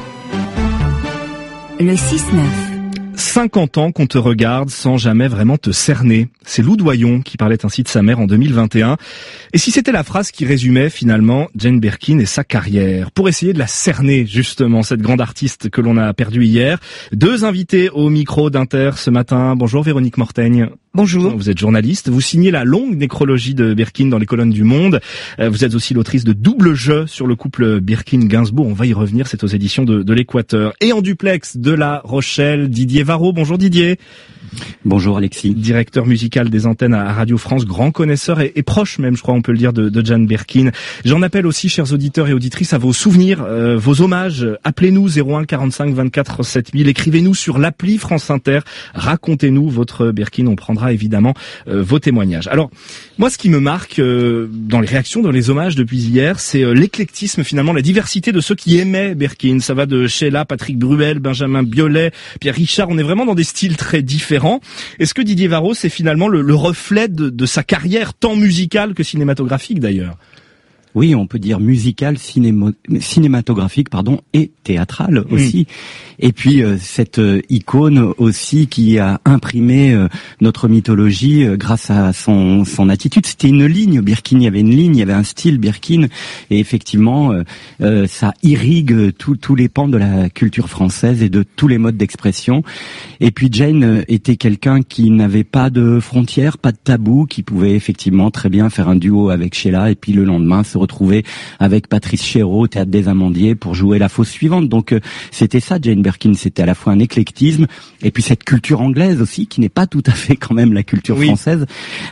le six neuf. cinquante ans qu'on te regarde sans jamais vraiment te cerner. C'est Lou Doyon qui parlait ainsi de sa mère en deux mille vingt et un. Et si c'était la phrase qui résumait finalement Jane Birkin et sa carrière, pour essayer de la cerner justement, cette grande artiste que l'on a perdue hier, deux invités au micro d'Inter ce matin. Bonjour Véronique Mortaigne. Bonjour. Vous êtes journaliste, vous signez la longue nécrologie de Birkin dans les colonnes du Monde. Vous êtes aussi l'autrice de Double Jeu sur le couple Birkin-Gainsbourg. On va y revenir, c'est aux éditions de, de l'Équateur. Et en duplex de La Rochelle, Didier Varro. Bonjour Didier. Bonjour Alexis. Directeur musical des antennes à Radio France, grand connaisseur et, et proche même, je crois on peut le dire, de, de Jane Birkin. J'en appelle aussi, chers auditeurs et auditrices, à vos souvenirs, euh, vos hommages. Appelez-nous zéro un quarante-cinq vingt-quatre sept mille, écrivez-nous sur l'appli France Inter, racontez-nous votre Birkin, on prendra évidemment euh, vos témoignages. Alors, moi ce qui me marque euh, dans les réactions, dans les hommages depuis hier, c'est euh, l'éclectisme finalement, la diversité de ceux qui aimaient Birkin. Ça va de Sheila, Patrick Bruel, Benjamin Biolay, Pierre Richard, on est vraiment dans des styles très différents. Est-ce que Didier Varro, c'est finalement le, le reflet de, de sa carrière, tant musicale que cinématographique d'ailleurs? Oui, on peut dire musical, cinémo, cinématographique, pardon, et théâtral aussi. Mmh. Et puis euh, cette euh, icône aussi qui a imprimé euh, notre mythologie euh, grâce à son son attitude. C'était une ligne Birkin, il y avait une ligne, il y avait un style Birkin, et effectivement, euh, euh, ça irrigue tous tous les pans de la culture française et de tous les modes d'expression. Et puis Jane euh, était quelqu'un qui n'avait pas de frontières, pas de tabou, qui pouvait effectivement très bien faire un duo avec Sheila et puis le lendemain se retrouver avec Patrice Chéreau au Théâtre des Amandiers pour jouer la fausse suivante. Donc euh, c'était ça Jane Birkin, c'était à la fois un éclectisme et puis cette culture anglaise aussi qui n'est pas tout à fait quand même la culture oui. française.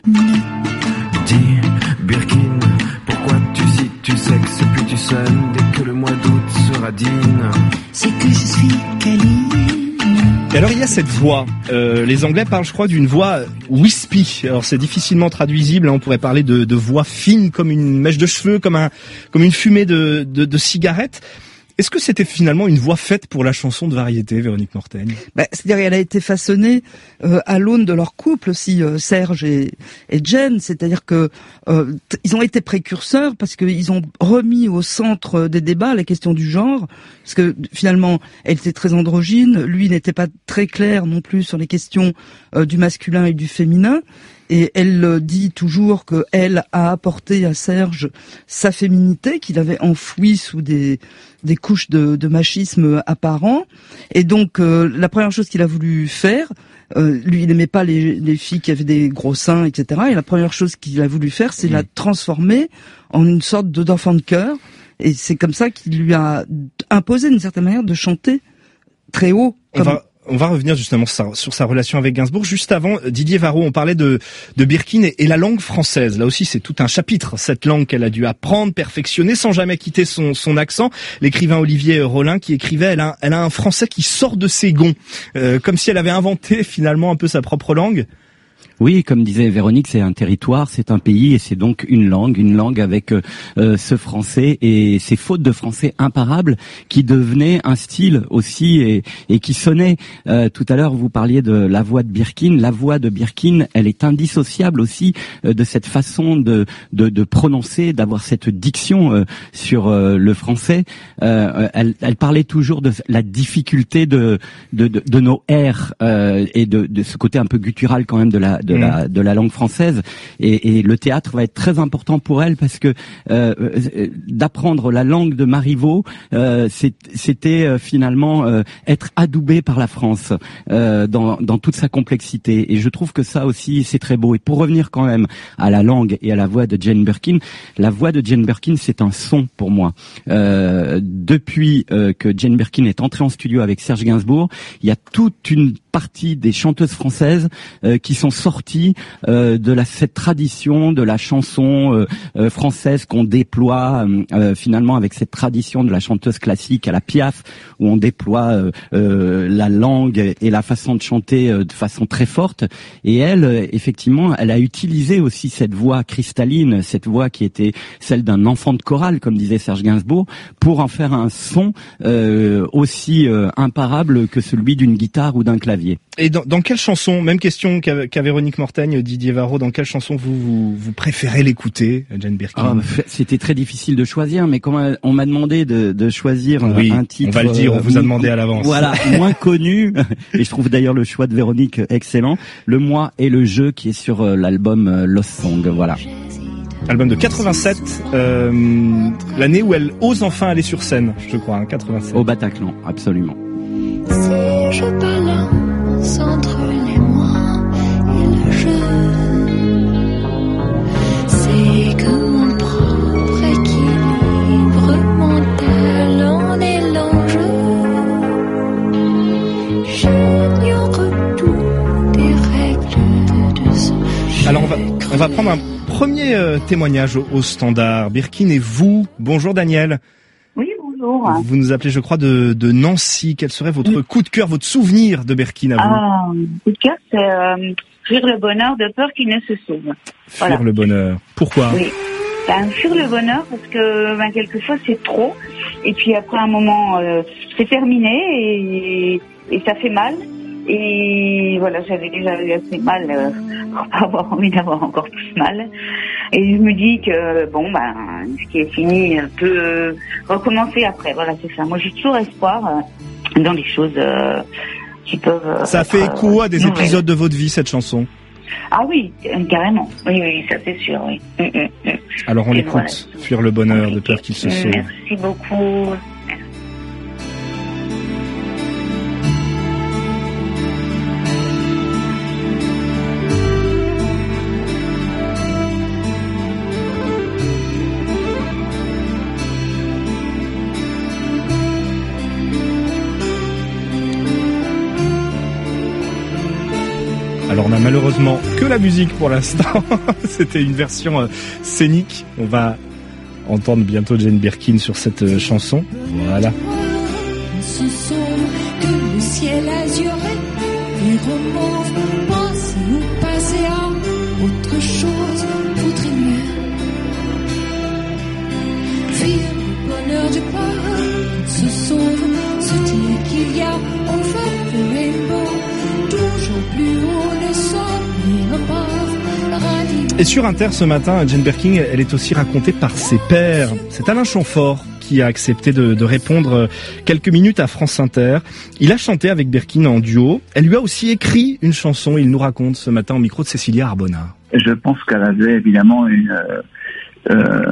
Dis Birkin, pourquoi tu cites tu sexes puis tu sonnes dès que le mois d'août sera digne? C'est que je suis câline. Et alors il y a cette voix, euh, les Anglais parlent je crois d'une voix wispy, alors c'est difficilement traduisible, on pourrait parler de, de voix fine comme une mèche de cheveux, comme un comme une fumée de, de, de cigarette. Est-ce que c'était finalement une voix faite pour la chanson de variété, Véronique Mortaigne? Bah, c'est-à-dire qu'elle a été façonnée euh, à l'aune de leur couple aussi, euh, Serge et, et Jen. C'est-à-dire que euh, t- ils ont été précurseurs parce qu'ils ont remis au centre des débats la question du genre. Parce que finalement, elle était très androgyne, lui n'était pas très clair non plus sur les questions euh, du masculin et du féminin. Et elle euh, dit toujours qu'elle a apporté à Serge sa féminité qu'il avait enfouie sous des des couches de, de machisme apparent. Et donc euh, la première chose qu'il a voulu faire, euh, lui il n'aimait pas les, les filles qui avaient des gros seins, et cetera. Et la première chose qu'il a voulu faire, c'est mmh. la transformer en une sorte de, d'enfant de cœur. Et c'est comme ça qu'il lui a imposé d'une certaine manière de chanter très haut. Comme... On va... On va revenir justement sur sa, sur sa relation avec Gainsbourg. Juste avant, Didier Varro, on parlait de, de Birkin et, et la langue française. Là aussi, c'est tout un chapitre, cette langue qu'elle a dû apprendre, perfectionner, sans jamais quitter son, son accent. L'écrivain Olivier Rollin qui écrivait, elle a, elle a un français qui sort de ses gonds, euh, comme si elle avait inventé finalement un peu sa propre langue. Oui, comme disait Véronique, c'est un territoire, c'est un pays et c'est donc une langue, une langue avec euh, ce français et ces fautes de français imparables qui devenaient un style aussi et, et qui sonnaient. Euh, tout à l'heure, vous parliez de la voix de Birkin. La voix de Birkin, elle est indissociable aussi euh, de cette façon de, de, de prononcer, d'avoir cette diction euh, sur euh, le français. Euh, elle, elle parlait toujours de la difficulté de, de, de, de nos R euh, et de, de ce côté un peu guttural quand même de la de la de la langue française et, et le théâtre va être très important pour elle parce que euh, d'apprendre la langue de Marivaux euh, c'est, c'était euh, finalement euh, être adoubé par la France euh, dans dans toute sa complexité et je trouve que ça aussi c'est très beau. Et pour revenir quand même à la langue et à la voix de Jane Birkin, la voix de Jane Birkin c'est un son pour moi. Euh, depuis euh, que Jane Birkin est entrée en studio avec Serge Gainsbourg, il y a toute une partie des chanteuses françaises euh, qui sont sorties euh, de la, cette tradition de la chanson euh, euh, française qu'on déploie euh, finalement avec cette tradition de la chanteuse classique à la Piaf où on déploie euh, euh, la langue et la façon de chanter euh, de façon très forte. Et elle, euh, effectivement, elle a utilisé aussi cette voix cristalline, cette voix qui était celle d'un enfant de chorale, comme disait Serge Gainsbourg, pour en faire un son euh, aussi euh, imparable que celui d'une guitare ou d'un clavier. Et dans, dans quelle chanson, même question qu'à, qu'à Véronique Mortaigne, Didier Varro, dans quelle chanson vous, vous, vous préférez l'écouter, Jane Birkin? Ah, c'était très difficile de choisir, mais quand on m'a demandé de, de choisir oui, un titre... on va le dire, on vous a demandé à l'avance. Voilà, moins connu, et je trouve d'ailleurs le choix de Véronique excellent, Le Moi et le Jeu qui est sur l'album Lost Song, voilà. Album de quatre-vingt-sept, euh, l'année où elle ose enfin aller sur scène, je crois, hein, quatre-vingt-sept. Au Bataclan, absolument. Si je balance entre les moi et le jeu, c'est que mon propre équilibre mental en est l'enjeu. J'ignore tout des règles de ce jeu. Alors on va, on va prendre un premier euh, témoignage au, au standard. Birkin et vous, bonjour Daniel. Oui, bonjour. Vous nous appelez, je crois, de, de Nancy. Quel serait votre oui. coup de cœur, votre souvenir de Birkin à vous? Ah, coup de cœur, c'est euh, fuir le bonheur de peur qu'il ne se sauve. Fuir voilà. le bonheur. Pourquoi? Oui. Ben, fuir le bonheur parce que ben, quelquefois c'est trop. Et puis après un moment, euh, c'est terminé et, et ça fait mal. Et voilà, j'avais déjà eu assez mal euh, pour pas avoir envie d'avoir encore plus mal. Et je me dis que bon, ben, ce qui est fini peut recommencer après. Voilà, c'est ça. Moi, j'ai toujours espoir euh, dans les choses euh, qui peuvent. Euh, ça fait être, écho à des nouvelles. épisodes de votre vie, cette chanson. Ah oui, carrément. Oui, oui, ça c'est sûr. Oui. Mm, mm, mm. Alors on Et écoute. Voilà. Fuir le bonheur de peur qu'il se sauve. Merci beaucoup. Alors on a malheureusement que la musique pour l'instant. C'était une version euh, scénique. On va entendre bientôt Jane Birkin sur cette euh, chanson. Voilà. Ce sont que le ciel azuré, les romans pensent nous passer à autre chose, vaudrait mieux. Fuir le bonheur du peur, ce sombre, se dit qu'il y a au fond le rainbow, toujours plus haut le sommet above, radio. Et sur Inter ce matin, Jane Birkin, elle est aussi racontée par ses pairs. C'est Alain Chamfort qui a accepté de, de répondre quelques minutes à France Inter. Il a chanté avec Birkin en duo. Elle lui a aussi écrit une chanson. Il nous raconte ce matin au micro de Cécilia Arbona. Je pense qu'elle avait évidemment une, euh,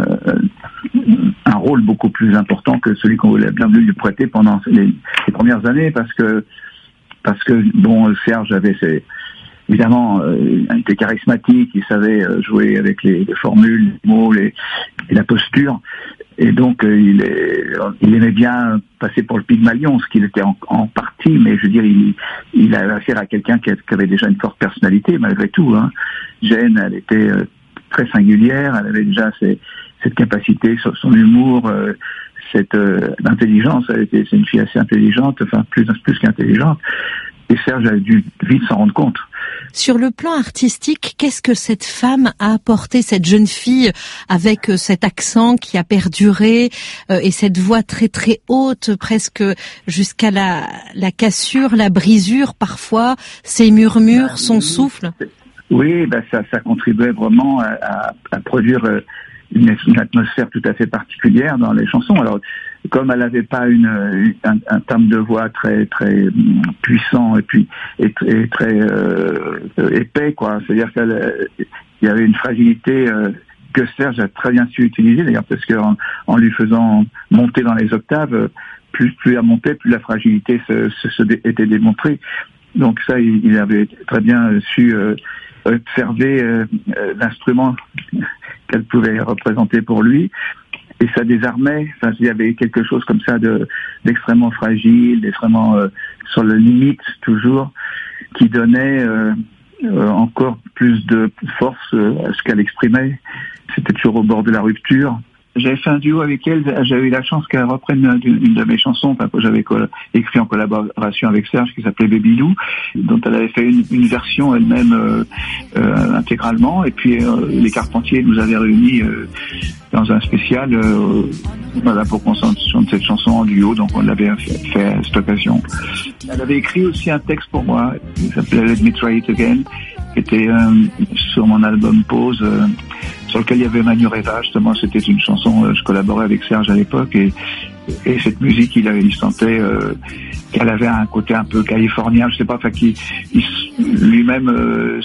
un rôle beaucoup plus important que celui qu'on voulait bien lui prêter pendant les, les premières années, parce que parce que bon, Serge avait ses évidemment, euh, il était charismatique, il savait euh, jouer avec les, les formules, les mots, les, et la posture. Et donc, euh, il, est, il aimait bien passer pour le Pygmalion, ce qu'il était en, en partie, mais je veux dire, il, il avait affaire à quelqu'un qui, qui avait déjà une forte personnalité, malgré tout. Hein. Jane, elle était euh, très singulière, elle avait déjà ses, cette capacité, son humour, euh, cette euh, intelligence. Elle était, c'est une fille assez intelligente, enfin plus, plus qu'intelligente. Et Serge a dû vite s'en rendre compte. Sur le plan artistique, qu'est-ce que cette femme a apporté, cette jeune fille avec cet accent qui a perduré euh, et cette voix très très haute, presque jusqu'à la, la cassure, la brisure parfois, ses murmures, bah, son oui, souffle? Oui, bah ça, ça contribuait vraiment à, à, à produire une, une atmosphère tout à fait particulière dans les chansons. Alors, comme elle n'avait pas une, un, un timbre de voix très très puissant et puis et, et très euh, épais, quoi. C'est-à-dire qu'il y avait une fragilité euh, que Serge a très bien su utiliser, d'ailleurs, parce qu'en en lui faisant monter dans les octaves, plus plus elle montait, plus la fragilité se, se, se dé, était démontrée. Donc ça, il, il avait très bien su euh, observer euh, l'instrument qu'elle pouvait représenter pour lui. Et ça désarmait. Enfin, il y avait quelque chose comme ça de d'extrêmement fragile, d'extrêmement euh, sur le limite toujours, qui donnait euh, euh, encore plus de force euh, à ce qu'elle exprimait. C'était toujours au bord de la rupture. J'avais fait un duo avec elle. J'avais eu la chance qu'elle reprenne une, une de mes chansons, enfin, que j'avais co- écrit en collaboration avec Serge, qui s'appelait Baby Lou, dont elle avait fait une, une version elle-même euh, euh, intégralement. Et puis euh, les Carpentiers nous avaient réunis euh, dans un spécial, euh, voilà, pour qu'on chante cette chanson en duo. Donc on l'avait fait, fait à cette occasion. Elle avait écrit aussi un texte pour moi, qui s'appelait Let Me Try It Again, qui était euh, sur mon album Pause, euh, sur lequel il y avait Manu Reva. Justement, c'était une chanson, euh, je collaborais avec Serge à l'époque, et, et cette musique, il, avait, il sentait euh, qu'elle avait un côté un peu californien, je sais pas, enfin, qui il, lui-même euh,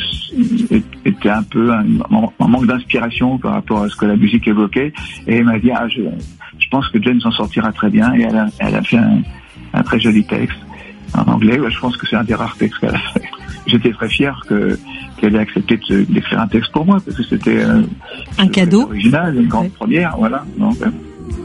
était un peu un, un manque d'inspiration par rapport à ce que la musique évoquait, et il m'a dit, ah, je, je pense que Jane s'en sortira très bien, et elle a, elle a fait un, un très joli texte en anglais. Ouais, je pense que c'est un des rares textes qu'elle a fait. J'étais très fier que qu'elle ait accepté de, d'écrire un texte pour moi, parce que c'était euh, un cadeau original, une grande ouais. première, voilà. Donc, euh...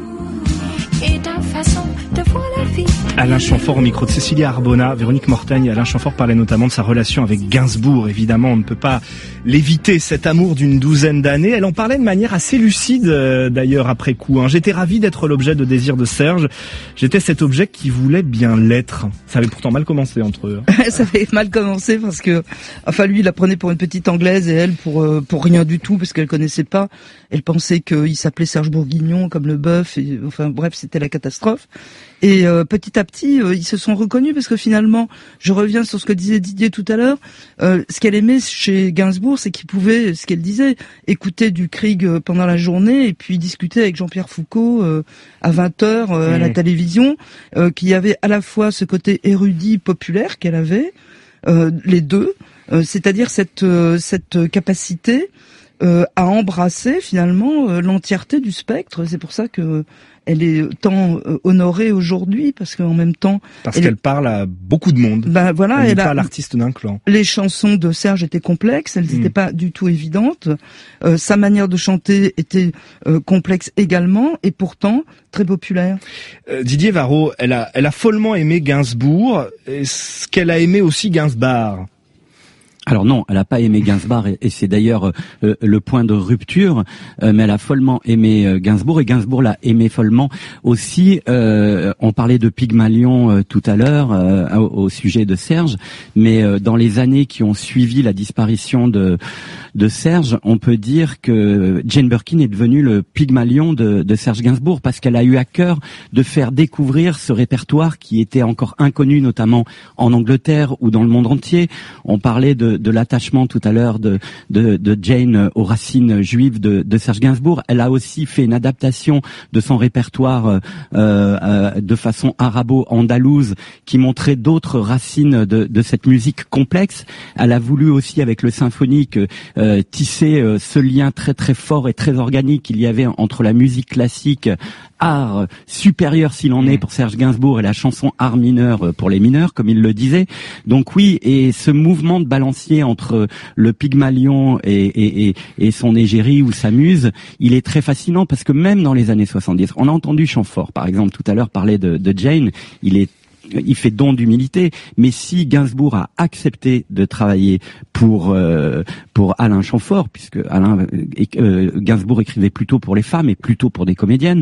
Et d'une façon de voir la vie. Alain Chamfort au micro de Cécilia Arbona, Véronique Mortagne. Alain Chamfort parlait notamment de sa relation avec Gainsbourg. Évidemment, on ne peut pas l'éviter, cet amour d'une douzaine d'années. Elle en parlait de manière assez lucide, euh, d'ailleurs, après coup. Hein. J'étais ravi d'être l'objet de désir de Serge. J'étais cet objet qui voulait bien l'être. Ça avait pourtant mal commencé entre eux. Ça avait mal commencé parce que, enfin, lui, il la prenait pour une petite Anglaise et elle pour euh, pour rien du tout, parce qu'elle connaissait pas. Elle pensait qu'il s'appelait Serge Bourguignon, comme le bœuf. Et, enfin, bref, c'était la catastrophe. Et euh, petit à petit, euh, ils se sont reconnus, parce que finalement, je reviens sur ce que disait Didier tout à l'heure, euh, ce qu'elle aimait chez Gainsbourg, c'est qu'il pouvait, ce qu'elle disait, écouter du Krieg pendant la journée et puis discuter avec Jean-Pierre Foucault euh, à vingt heures euh, mmh. à la télévision, euh, qu'il y avait à la fois ce côté érudit populaire qu'elle avait, euh, les deux, euh, c'est-à-dire cette, euh, cette capacité euh, à embrasser finalement euh, l'entièreté du spectre. C'est pour ça que elle est tant euh, honorée aujourd'hui, parce qu'en même temps... Parce qu'elle est... parle à beaucoup de monde. Ben voilà, elle elle n'est a... pas l'artiste d'un clan. Les chansons de Serge étaient complexes, elles n'étaient mmh. pas du tout évidentes. Euh, sa manière de chanter était euh, complexe également, et pourtant très populaire. Euh, Didier Varro, elle a, elle a follement aimé Gainsbourg. Est-ce qu'elle a aimé aussi Gainsbourg ? Alors non, elle n'a pas aimé Gainsbourg et, et c'est d'ailleurs euh, le point de rupture, euh, mais elle a follement aimé euh, Gainsbourg et Gainsbourg l'a aimé follement aussi. Euh, on parlait de Pygmalion euh, tout à l'heure euh, au, au sujet de Serge, mais euh, dans les années qui ont suivi la disparition de, de Serge, on peut dire que Jane Birkin est devenue le Pygmalion de, de Serge Gainsbourg parce qu'elle a eu à cœur de faire découvrir ce répertoire qui était encore inconnu, notamment en Angleterre ou dans le monde entier. On parlait de de l'attachement tout à l'heure de, de, de Jane aux racines juives de, de Serge Gainsbourg. Elle a aussi fait une adaptation de son répertoire euh, euh, de façon arabo-andalouse qui montrait d'autres racines de, de cette musique complexe. Elle a voulu aussi, avec le symphonique, euh, tisser euh, ce lien très très fort et très organique qu'il y avait entre la musique classique, art supérieur s'il en est pour Serge Gainsbourg, et la chanson art mineur pour les mineurs, comme il le disait. Donc oui, et ce mouvement de balancier entre le Pygmalion et, et, et, et son égérie ou sa muse, il est très fascinant parce que même dans les années soixante-dix, on a entendu Chamfort, par exemple, tout à l'heure parler de, de Jane, il est il fait don d'humilité, mais si Gainsbourg a accepté de travailler pour euh, pour Alain Chamfort, puisque Alain euh, Gainsbourg écrivait plutôt pour les femmes et plutôt pour des comédiennes,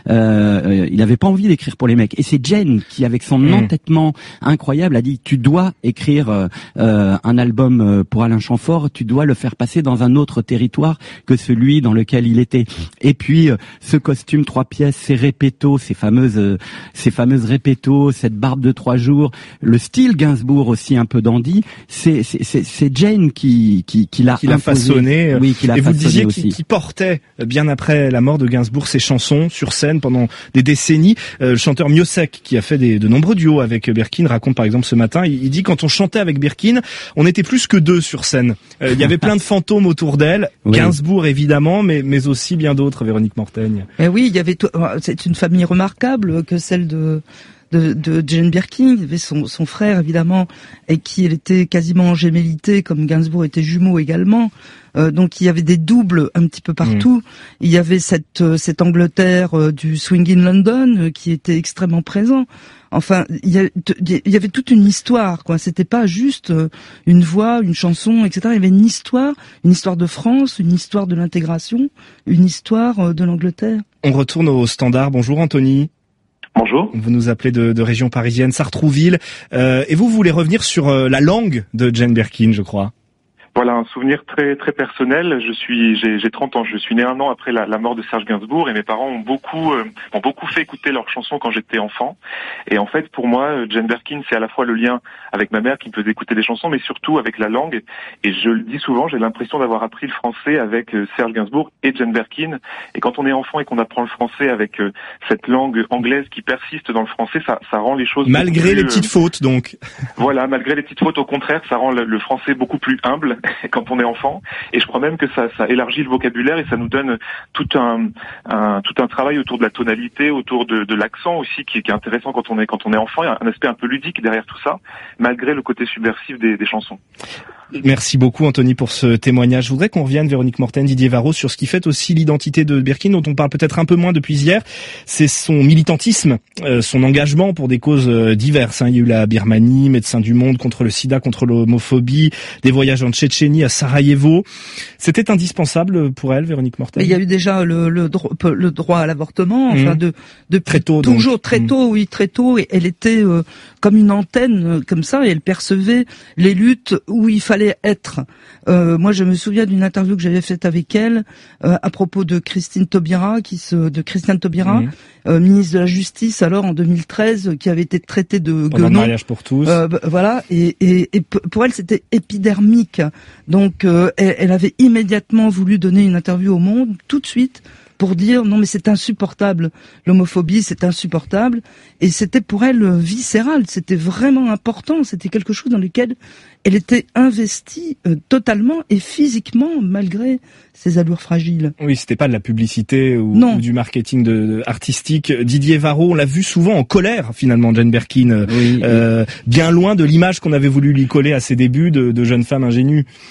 euh, il n'avait pas envie d'écrire pour les mecs. Et c'est Jane qui, avec son mmh. entêtement incroyable, a dit tu dois écrire euh, un album pour Alain Chamfort, tu dois le faire passer dans un autre territoire que celui dans lequel il était. Et puis euh, ce costume trois pièces, ces répétos, ces fameuses euh, ces fameuses répétos, cette barbe de trois jours, le style Gainsbourg aussi un peu dandy, c'est c'est c'est, c'est Jane qui qui qui l'a, qui l'a façonné. Oui, qui l'a et vous façonné disiez aussi. Qui, qui portait bien après la mort de Gainsbourg ses chansons sur scène pendant des décennies. Euh, le chanteur Miossec, qui a fait des, de nombreux duos avec Birkin, raconte par exemple ce matin, il, il dit quand on chantait avec Birkin, on était plus que deux sur scène. Euh, il y avait plein de fantômes autour d'elle, oui. Gainsbourg évidemment, mais mais aussi bien d'autres. Véronique Mortaigne. Et oui, il y avait tout, c'est une famille remarquable que celle de De, de Jane Birkin. Il y avait son, son frère évidemment, et qui elle était quasiment en gémellité, comme Gainsbourg était jumeau également. Euh, donc il y avait des doubles un petit peu partout. Mmh. Il y avait cette cette Angleterre euh, du swing in London euh, qui était extrêmement présent. Enfin, il y, a, il y avait toute une histoire, quoi. C'était pas juste euh, une voix, une chanson, et cetera. Il y avait une histoire, une histoire de France, une histoire de l'intégration, une histoire euh, de l'Angleterre. On retourne au standard. Bonjour Anthony. Bonjour. Vous nous appelez de, de région parisienne, Sartrouville, euh, et vous, vous voulez revenir sur euh, la langue de Jane Birkin, je crois. Voilà, un souvenir très très personnel. Je suis, j'ai, j'ai trente ans. Je suis né un an après la, la mort de Serge Gainsbourg, et mes parents ont beaucoup euh, ont beaucoup fait écouter leurs chansons quand j'étais enfant. Et en fait, pour moi, Jane Birkin, c'est à la fois le lien avec ma mère qui me faisait écouter des chansons, mais surtout avec la langue. Et je le dis souvent, j'ai l'impression d'avoir appris le français avec euh, Serge Gainsbourg et Jane Birkin. Et quand on est enfant et qu'on apprend le français avec euh, cette langue anglaise qui persiste dans le français, ça, ça rend les choses malgré plus, les petites euh, fautes, donc. Voilà, malgré les petites fautes, au contraire, ça rend le, le français beaucoup plus humble quand on est enfant. Et je crois même que ça, ça élargit le vocabulaire et ça nous donne tout un, un tout un travail autour de la tonalité, autour de, de l'accent aussi, qui, qui est intéressant quand on est quand on est enfant. Il y a un aspect un peu ludique derrière tout ça, malgré le côté subversif des, des chansons. Merci beaucoup Anthony pour ce témoignage. Je voudrais qu'on revienne, Véronique Mortaigne, Didier Varro, sur ce qui fait aussi l'identité de Birkin, dont on parle peut-être un peu moins depuis hier. C'est son militantisme, euh, son engagement pour des causes euh, diverses. Hein. Il y a eu la Birmanie, Médecins du Monde, contre le sida, contre l'homophobie, des voyages en Tchétchénie, à Sarajevo. C'était indispensable pour elle, Véronique Mortaigne. Mais il y a eu déjà le, le, dro- le droit à l'avortement, enfin mmh. de, de très tôt, toujours donc. très mmh. tôt, oui, très tôt. Et elle était euh, comme une antenne, euh, comme ça, et elle percevait les luttes où il fallait être. Euh, moi, je me souviens d'une interview que j'avais faite avec elle euh, à propos de Christine Taubira, qui se, de Christiane Taubira, mmh. euh, ministre de la Justice, alors en deux mille treize, qui avait été traitée de pendant guenon. Le mariage pour tous. Euh, voilà, et, et, et pour elle, c'était épidermique. Donc, euh, elle, elle avait immédiatement voulu donner une interview au Monde, tout de suite, pour dire non mais c'est insupportable, l'homophobie c'est insupportable, et c'était pour elle viscéral, c'était vraiment important, c'était quelque chose dans lequel elle était investie euh, totalement et physiquement malgré ses allures fragiles. Oui, c'était pas de la publicité ou, ou du marketing de, de, artistique. Didier Varro, on l'a vu souvent en colère finalement, Jane Birkin, oui, euh, oui. bien loin de l'image qu'on avait voulu lui coller à ses débuts de, de jeune femme ingénue.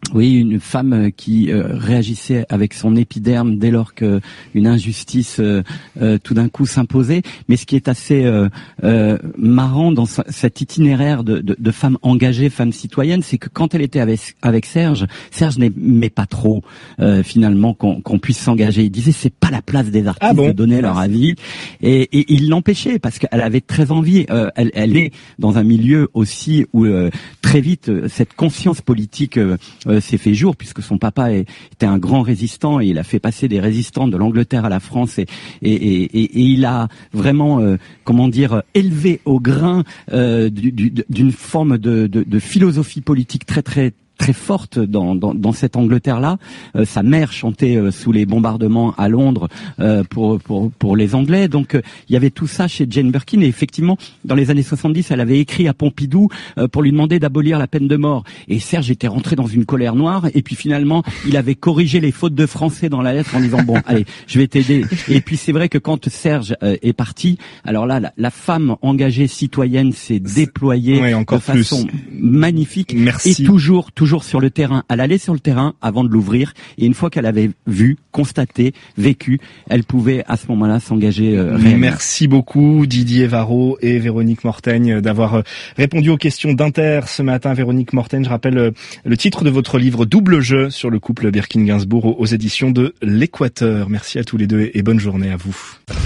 Oui, une femme qui euh, réagissait avec son épiderme dès lors que une injustice euh, euh, tout d'un coup s'imposait. Mais ce qui est assez euh, euh, marrant dans sa, cet itinéraire de, de, de femme engagée, femme citoyenne, c'est que quand elle était avec, avec Serge, Serge n'aimait pas trop euh, finalement qu'on, qu'on puisse s'engager. Il disait c'est pas la place des artistes ah bon de donner leur avis, et, et il l'empêchait parce qu'elle avait très envie. Euh, elle, elle est dans un milieu aussi où euh, très vite cette conscience politique euh, s'est fait jour, puisque son papa est, était un grand résistant et il a fait passer des résistants de l'Angleterre à la France, et, et, et, et, et il a vraiment, euh, comment dire, élevé au grain euh, du, du, d'une forme de, de, de philosophie politique très très très forte dans, dans, dans cette Angleterre-là. Euh, sa mère chantait euh, sous les bombardements à Londres euh, pour, pour, pour les Anglais. Donc euh, il y avait tout ça chez Jane Birkin. Et effectivement, dans les années soixante-dix, elle avait écrit à Pompidou euh, pour lui demander d'abolir la peine de mort. Et Serge était rentré dans une colère noire. Et puis finalement, il avait corrigé les fautes de français dans la lettre en disant bon, allez, je vais t'aider. Et puis c'est vrai que quand Serge euh, est parti, alors là, la, la femme engagée citoyenne s'est déployée ouais, encore de façon plus. magnifique. Merci. Et toujours, toujours sur le terrain. Elle allait sur le terrain avant de l'ouvrir, et une fois qu'elle avait vu, constaté, vécu, elle pouvait à ce moment-là s'engager euh, réellement. Merci beaucoup Didier Varro et Véronique Mortaigne d'avoir euh, répondu aux questions d'Inter ce matin. Véronique Mortaigne, je rappelle euh, le titre de votre livre Double jeu sur le couple Birkin-Gainsbourg aux, aux éditions de l'Équateur. Merci à tous les deux et bonne journée à vous.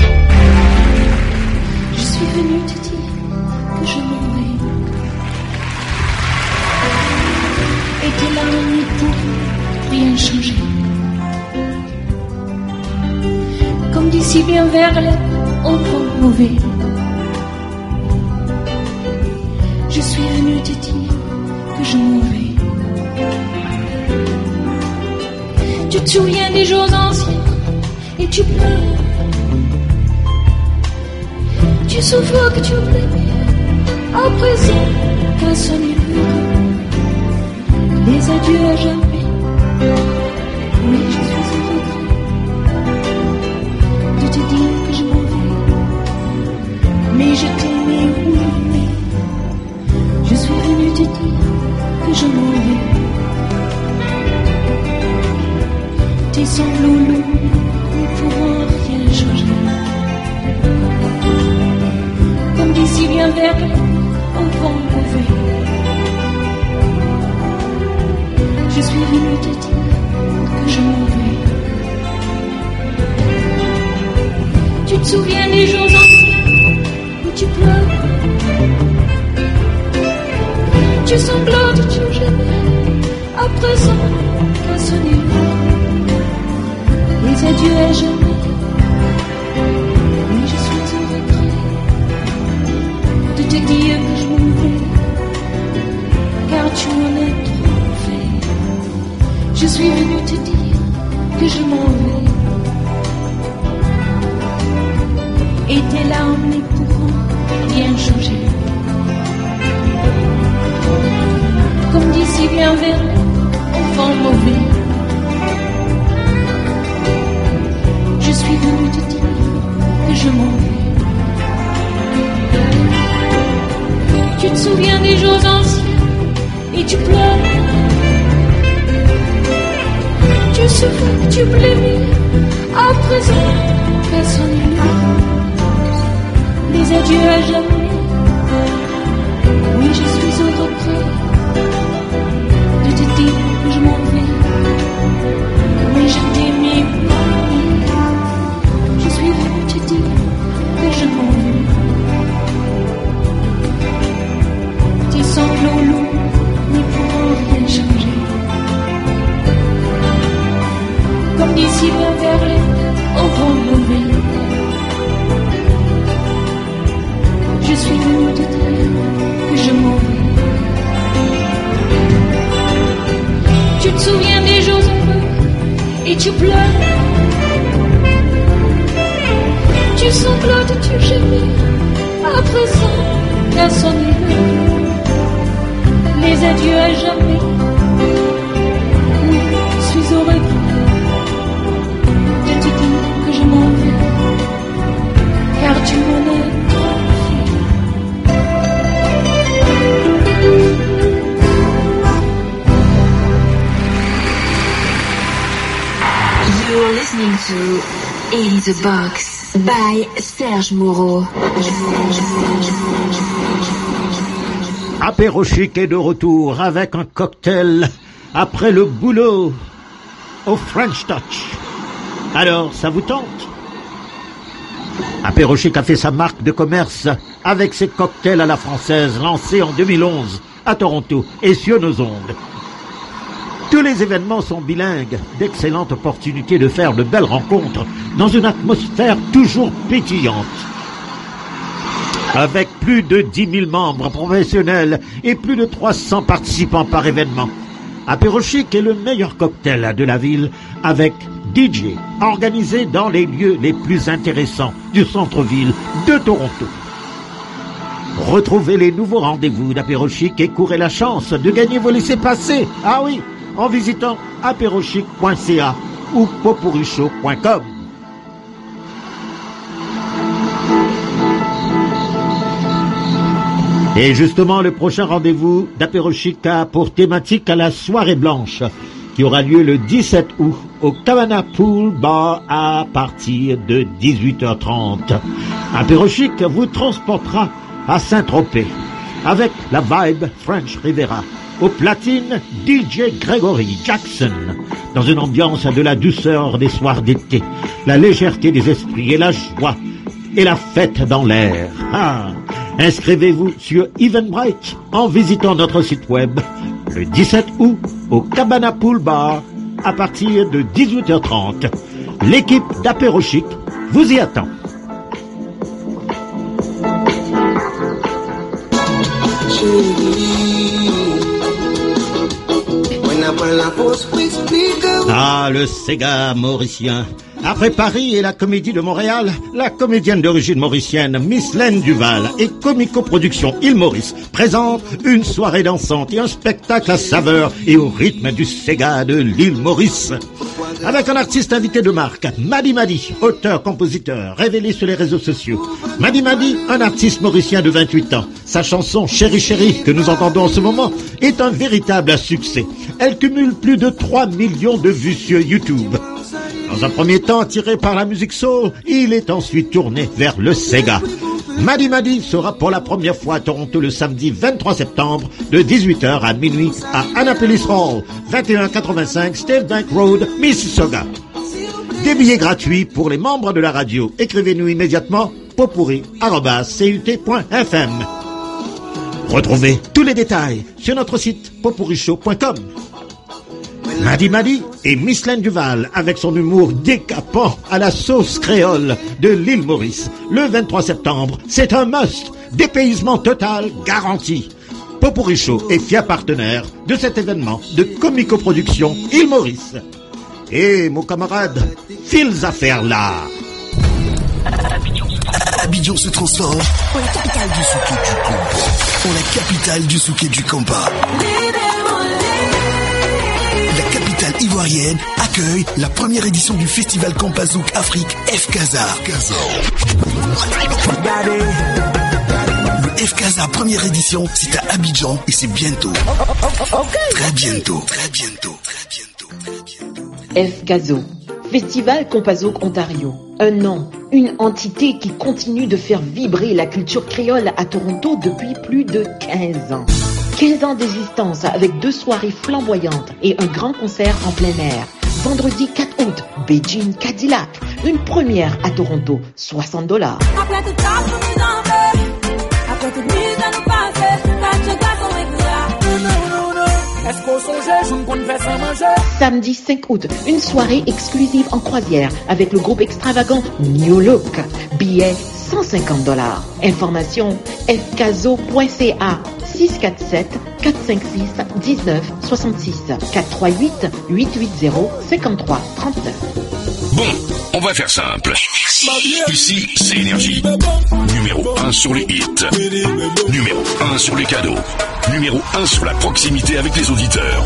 Je suis venue te dire que je m'en vais. Et t'es là pour rien changer. Comme d'ici bien vers là, au point mauvais. Je suis venue te dire que je m'en vais. Tu te souviens des jours anciens et tu pleures. Tu souffres que tu oublies. À présent, qu'à sonner l'heure. Les adieux à jamais. Oui, je suis au regret de te dire que je m'en vais. Mais je t'aimais, oui, mais je suis venue te dire que je m'en vais. Tes sanglots lourds ne pourront rien changer. Comme d'ici bien vers au vent mauvais. Je suis venue te dire que je m'en vais. Tu te souviens des jours anciens où tu pleures. Tu sanglotes, tu gemais. À présent, qu'à sonner l'heure. Les adieux à jamais. Oui, je suis au regret de te dire que je m'en vais. Car tu en es trop fait. Je suis venue te dire que je m'en vais. Et tes larmes ne pourront rien changer. Comme d'ici bien vers au vent mauvais. Je suis venue te dire que je m'en vais. Tu te souviens des jours anciens et tu pleures. Tu souffres, tu blêmis, à présent, personne n'est là. Les adieux à jamais. Oui, je suis au regret de te dire que je m'en vais. Mais je t'aimais, oui. Je suis venue te dire que je m'en vais. Tes sanglots lourds ne pourront rien changer. Comme d'ici bien vers les au vent mauvais. Je suis venue te dire que je m'en vais. Tu te souviens des jours heureux et tu pleures. Tu sanglotes, tu gemais. À présent, qu'à sonner l'heure. Les adieux à jamais. Oui, je suis au regret de te dire que je m'en vais, car tu m'en es trop fait. to In the Box by Serge Moreau. Apéro Chic est de retour avec un cocktail après le boulot au French Touch. Alors, ça vous tente? Apéro Chic a fait sa marque de commerce avec ses cocktails à la française lancés en deux mille onze à Toronto et sur nos ondes. Tous les événements sont bilingues, d'excellentes opportunités de faire de belles rencontres dans une atmosphère toujours pétillante. Avec plus de dix mille membres professionnels et plus de trois cents participants par événement, Apéro Chic est le meilleur cocktail de la ville avec D J organisé dans les lieux les plus intéressants du centre-ville de Toronto. Retrouvez les nouveaux rendez-vous d'Apéro Chic et courez la chance de gagner vos laissez-passer. Ah oui, en visitant apérochic point c a ou popurichaud point com. Et justement, le prochain rendez-vous d'Apéro Chic a pour thématique à la soirée blanche, qui aura lieu le dix-sept août au Cabana Pool Bar à partir de dix-huit heures trente. Apéro Chic vous transportera à Saint-Tropez avec la vibe French Riviera. Au platine, D J Gregory Jackson, dans une ambiance de la douceur des soirs d'été, la légèreté des esprits et la joie et la fête dans l'air. Ah, inscrivez-vous sur Eventbrite en visitant notre site web le dix-sept août au Cabana Pool Bar à partir de dix-huit heures trente. L'équipe d'Apéro Chic vous y attend. Ah, le Sega mauricien. Après Paris et la Comédie de Montréal, la comédienne d'origine mauricienne Miss Laine Duval et Comico Productions Île Maurice présente une soirée dansante et un spectacle à saveur et au rythme du Sega de l'île Maurice. Avec un artiste invité de marque, Madi Madi, auteur-compositeur, révélé sur les réseaux sociaux. Madi Madi, un artiste mauricien de vingt-huit ans. Sa chanson Chéri Chéri, que nous entendons en ce moment, est un véritable succès. Elle cumule plus de trois millions de vues sur YouTube. Dans un premier temps, tiré par la musique soul, il est ensuite tourné vers le Sega. Madi Madi sera pour la première fois à Toronto le samedi vingt-trois septembre de dix-huit heures à minuit à Annapolis Hall, vingt et un quatre-vingt-cinq State Bank Road, Mississauga. Des billets gratuits pour les membres de la radio. Écrivez-nous immédiatement potpourri arobase c u t point f m. Retrouvez tous les détails sur notre site popurichaud point com. Madi Madi et Miss Laine Duval avec son humour décapant à la sauce créole de l'île Maurice. Le vingt-trois septembre, c'est un must. Dépaysement total garanti. Popurichaud est fier partenaire de cet événement de Comico Productions Île Maurice. Et mon camarade, files affaires là. Abidjan se transforme en la capitale du souké du compas. En la capitale du souké du compas. La capitale ivoirienne accueille la première édition du festival Campazouk Afrique F Casa. Le F Casa première édition, c'est à Abidjan et c'est bientôt. Très bientôt. Très bientôt. Très bientôt. F Gazo, Festival Campazouk Ontario. Un nom, une entité qui continue de faire vibrer la culture créole à Toronto depuis plus de quinze ans. quinze ans d'existence avec deux soirées flamboyantes et un grand concert en plein air. Vendredi quatre août, Beijing Cadillac, une première à Toronto, soixante dollars. Samedi cinq août, une soirée exclusive en croisière avec le groupe extravagant New Look. Billets cent cinquante dollars. Information f caso point c a six quatre sept quatre cinq six un neuf six six quatre trois huit huit huit zéro cinq trois trois neuf. Bon, on va faire simple. Ici, c'est Énergie. Numéro un sur les hits. Numéro un sur les cadeaux. Numéro un sur la proximité avec les auditeurs.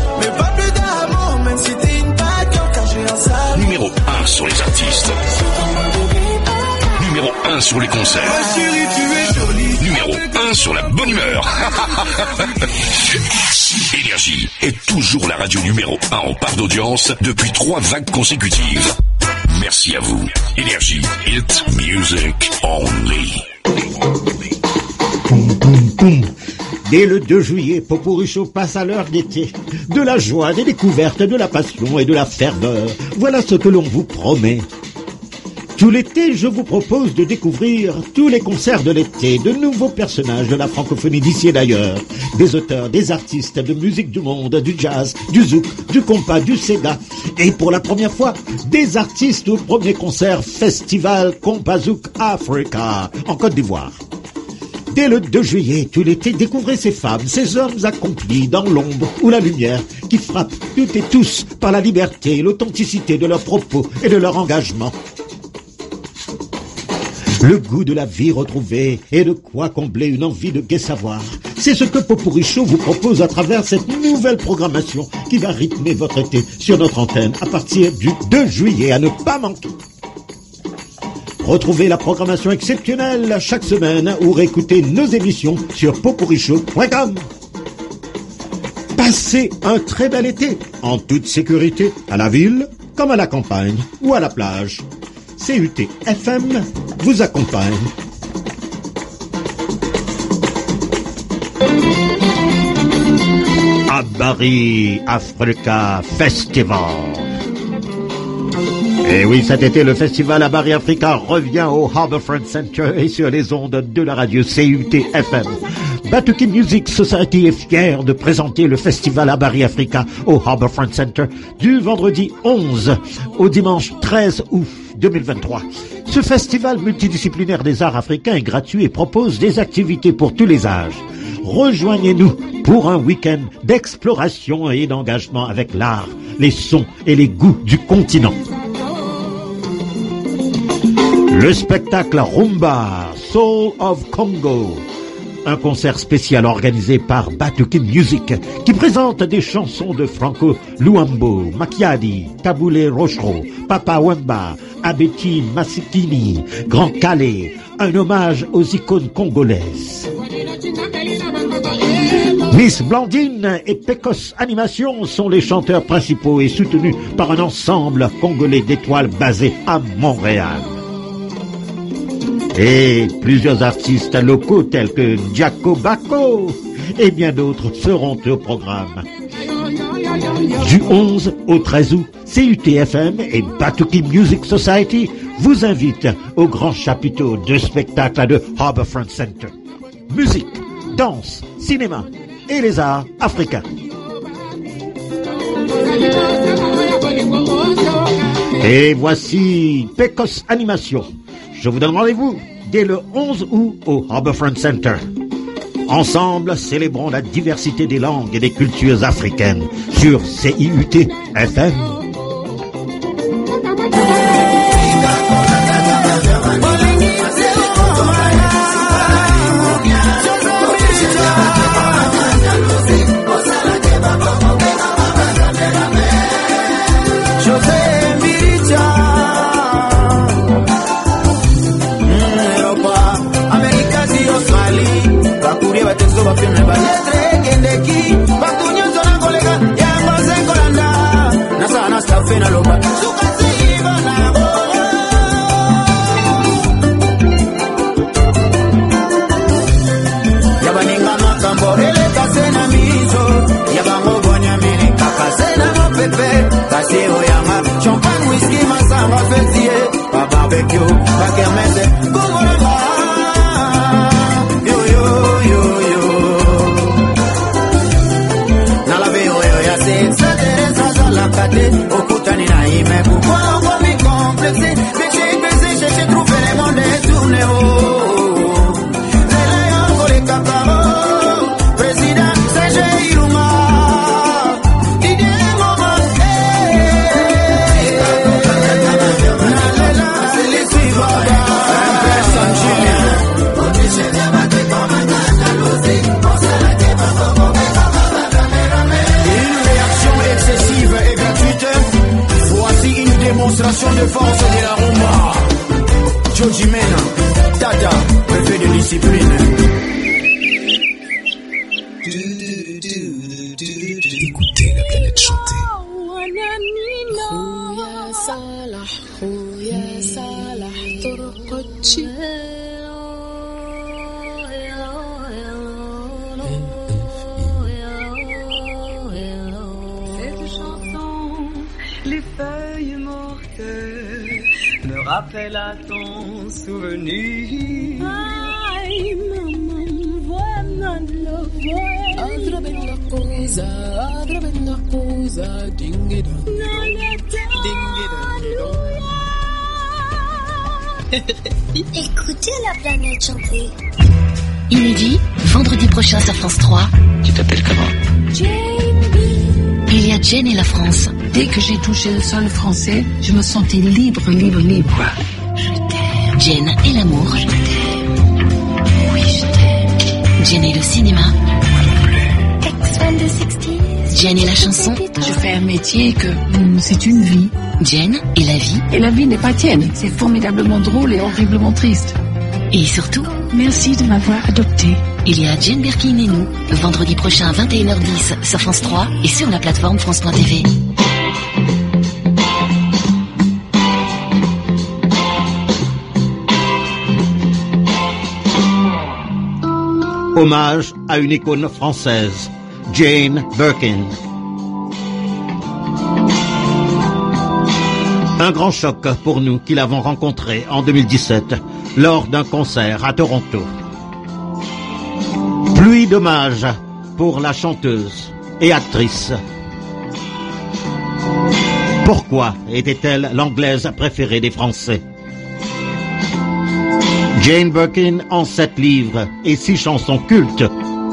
Numéro un sur les artistes. Numéro un sur les concerts. Numéro un sur la bonne humeur. Énergie est toujours la radio numéro un en part d'audience depuis trois vagues consécutives. Merci à vous. Énergie, hit music only. Boum, boum, boum. Dès le deux juillet, Poporicho passe à l'heure d'été. De la joie, des découvertes, de la passion et de la ferveur. Voilà ce que l'on vous promet. Tout l'été, je vous propose de découvrir tous les concerts de l'été, de nouveaux personnages de la francophonie d'ici et d'ailleurs, des auteurs, des artistes de musique du monde, du jazz, du zouk, du compas, du sega, et pour la première fois, des artistes au premier concert Festival Compas Zouk Africa en Côte d'Ivoire. Dès le deux juillet, tout l'été, découvrez ces femmes, ces hommes accomplis dans l'ombre ou la lumière, qui frappent toutes et tous par la liberté et l'authenticité de leurs propos et de leur engagement. Le goût de la vie retrouvée et de quoi combler une envie de gai savoir. C'est ce que Poporicho vous propose à travers cette nouvelle programmation qui va rythmer votre été sur notre antenne à partir du deux juillet, à ne pas manquer. Retrouvez la programmation exceptionnelle chaque semaine ou réécoutez nos émissions sur poporicho point com. Passez un très bel été en toute sécurité à la ville comme à la campagne ou à la plage. C U T F M vous accompagne. Abari Africa Festival. Et oui, cet été, le festival Abari Africa revient au Harbourfront Center et sur les ondes de la radio C U T F M. Batuki Music Society est fier de présenter le festival Abari Africa au Harbourfront Center du vendredi onze au dimanche treize août deux mille vingt-trois. Ce festival multidisciplinaire des arts africains est gratuit et propose des activités pour tous les âges. Rejoignez-nous pour un week-end d'exploration et d'engagement avec l'art, les sons et les goûts du continent. Le spectacle Rumba, Soul of Congo, un concert spécial organisé par Batuki Music qui présente des chansons de Franco Luambo, Makiadi, Taboulé Rochereau, Papa Wemba, Abeti Masikini, Grand Calais, un hommage aux icônes congolaises. Miss Blandine et Pecos Animation sont les chanteurs principaux et soutenus par un ensemble congolais d'étoiles basé à Montréal. Et plusieurs artistes locaux tels que Jaco Baco et bien d'autres seront au programme. Du onze au treize août, C U T F M et Batuki Music Society vous invitent au grand chapiteau de spectacle de Harbourfront Center. Musique, danse, cinéma et les arts africains. Et voici Pecos Animation. Je vous donne rendez-vous dès le onze août au Harbourfront Center. Ensemble, célébrons la diversité des langues et des cultures africaines sur C I U T F M. Champagne, whisky, masamba, fessier, pa barbecue, pa kermesse, Congolanga, yo yo yo yo. Na la ve yo yo ya se, sa Teresa za la kate, okutani na ime, pourquoi on va me complexer, péché, péché, chercher, trouver les mondes et tourner haut. Zela yango le kakaro, président, Serge Ilunga, Didier Ngoma, démonstration de force de la rumba. Joji Mena, Tata, préfet de discipline. Écoutez la planète chanter. Oh, rappelle à ton souvenir. Ay, mamá, buena lo buena. Otra vez la cosa, otra vez la cosa, ding-it-dong, ding-it-dong. Écoutez la planète chanter. Inédit, vendredi prochain sur France trois. Tu t'appelles comment? Jane. Il y a Jane et la France. Dès que j'ai touché le sol français, je me sentais libre, libre, libre. Je t'aime. Jane et l'amour. Je t'aime. Oui, je t'aime. Jane et le cinéma. Ex-fan de sixties. Jane et la chanson. Je fais un métier que hum, c'est une vie. Jane et la vie. Et la vie n'est pas tienne. C'est formidablement drôle et horriblement triste. Et surtout, merci de m'avoir adopté. Il y a Jane Birkin et nous, vendredi prochain à vingt et une heures dix sur France trois et sur la plateforme France point T V. Hommage à une icône française, Jane Birkin. Un grand choc pour nous qui l'avons rencontrée en deux mille dix-sept lors d'un concert à Toronto. Pluie d'hommages pour la chanteuse et actrice. Pourquoi était-elle l'anglaise préférée des Français? Jane Birkin en sept livres et six chansons cultes.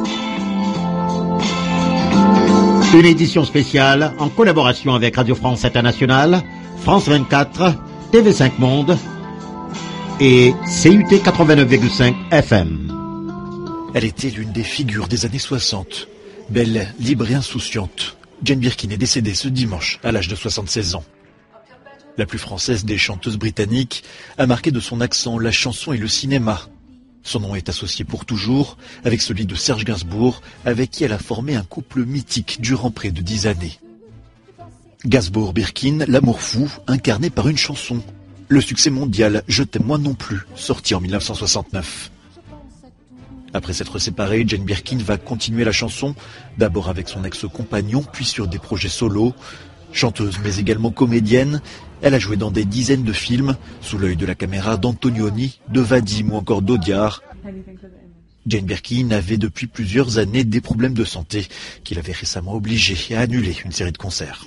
Une édition spéciale en collaboration avec Radio France Internationale, France vingt-quatre, T V cinq Monde et C U T quatre-vingt-neuf virgule cinq F M. Elle était l'une des figures des années soixante. Belle, libre et insouciante, Jane Birkin est décédée ce dimanche à l'âge de soixante-seize ans. La plus française des chanteuses britanniques a marqué de son accent la chanson et le cinéma. Son nom est associé pour toujours avec celui de Serge Gainsbourg, avec qui elle a formé un couple mythique durant près de dix années. Gainsbourg-Birkin, l'amour fou, incarné par une chanson. Le succès mondial « Je t'aime moi non plus », sorti en mille neuf cent soixante-neuf. Après s'être séparée, Jane Birkin va continuer la chanson, d'abord avec son ex-compagnon, puis sur des projets solos. Chanteuse mais également comédienne, elle a joué dans des dizaines de films, sous l'œil de la caméra d'Antonioni, de Vadim ou encore d'Audiard. Jane Birkin avait depuis plusieurs années des problèmes de santé, qui l'avaient récemment obligée à annuler une série de concerts.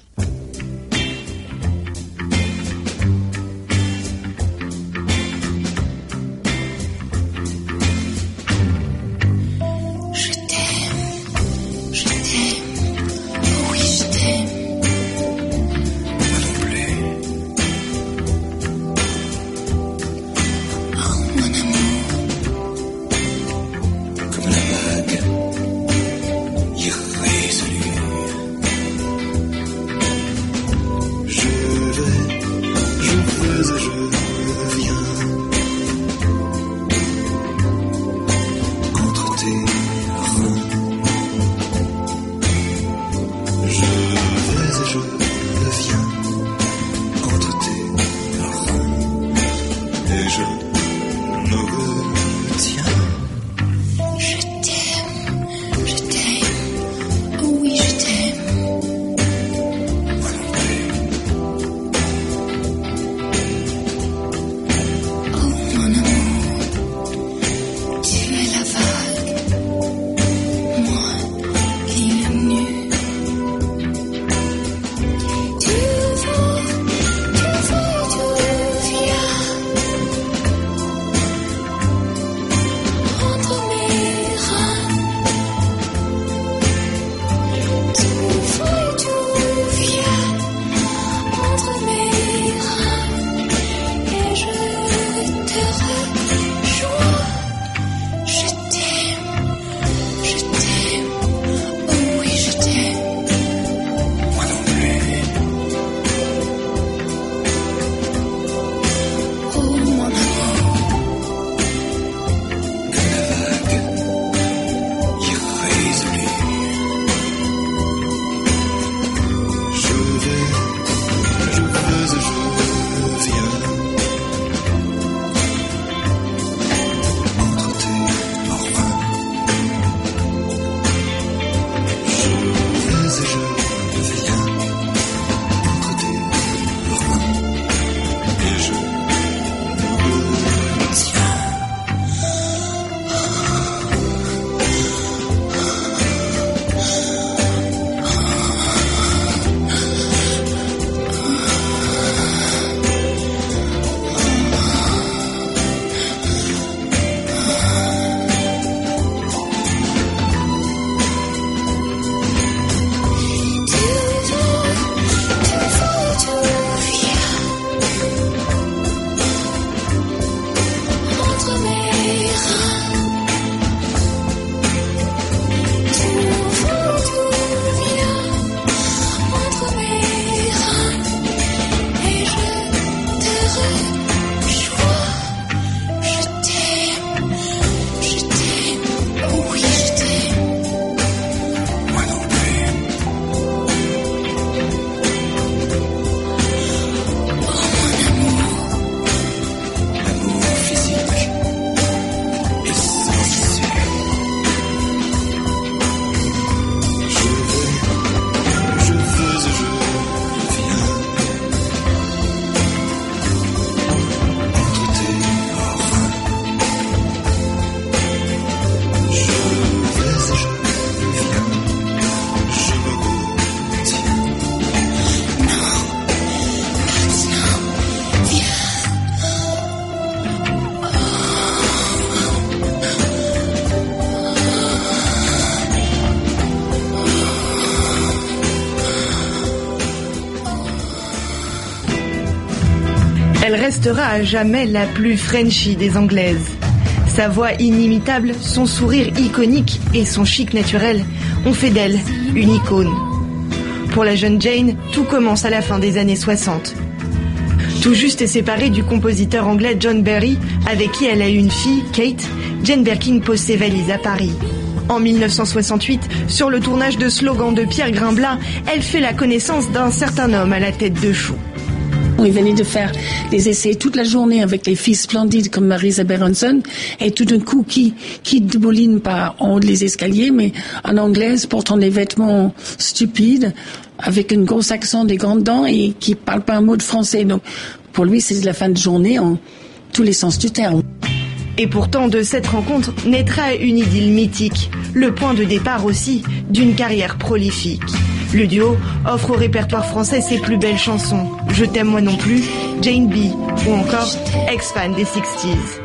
Elle restera à jamais la plus Frenchy des Anglaises. Sa voix inimitable, son sourire iconique et son chic naturel ont fait d'elle une icône. Pour la jeune Jane, tout commence à la fin des années soixante. Tout juste séparée du compositeur anglais John Barry, avec qui elle a eu une fille, Kate, Jane Birkin pose ses valises à Paris. En mille neuf cent soixante-huit, sur le tournage de Slogan de Pierre Grimblat, elle fait la connaissance d'un certain homme à la tête de chou. Il venait de faire des essais toute la journée avec les filles splendides comme Marisa Berenson et tout d'un coup qui qui débouline pas en haut des escaliers mais en anglaise portant des vêtements stupides avec un gros accent, des grandes dents et qui parle pas un mot de français. Donc pour lui c'est la fin de journée en tous les sens du terme. Et pourtant, de cette rencontre naîtra une idylle mythique, le point de départ aussi d'une carrière prolifique. Le duo offre au répertoire français ses plus belles chansons, Je t'aime moi non plus, Jane B ou encore Ex-fan des sixties.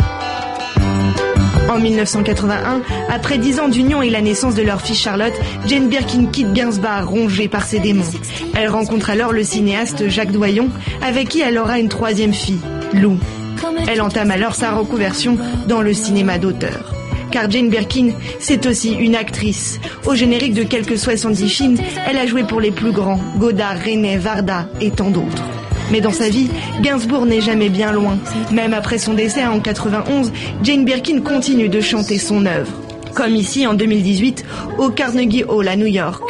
En mille neuf cent quatre-vingt-un, après dix ans d'union et la naissance de leur fille Charlotte, Jane Birkin quitte Gainsbourg rongée par ses démons. Elle rencontre alors le cinéaste Jacques Doyon, avec qui elle aura une troisième fille, Lou. Elle entame alors sa reconversion dans le cinéma d'auteur. Car Jane Birkin, c'est aussi une actrice. Au générique de quelques soixante-dix films, elle a joué pour les plus grands, Godard, René, Varda et tant d'autres. Mais dans sa vie, Gainsbourg n'est jamais bien loin. Même après son décès en quatre-vingt-onze, Jane Birkin continue de chanter son œuvre. Comme ici en deux mille dix-huit, au Carnegie Hall à New York.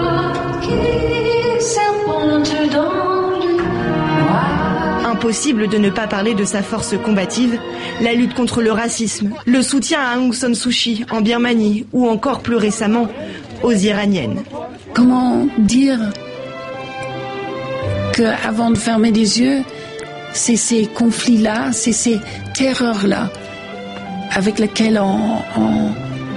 Impossible de ne pas parler de sa force combative, la lutte contre le racisme, le soutien à Aung San Suu Kyi en Birmanie ou encore plus récemment aux Iraniennes. Comment dire qu'avant de fermer les yeux, c'est ces conflits-là, c'est ces terreurs-là avec lesquelles on, on,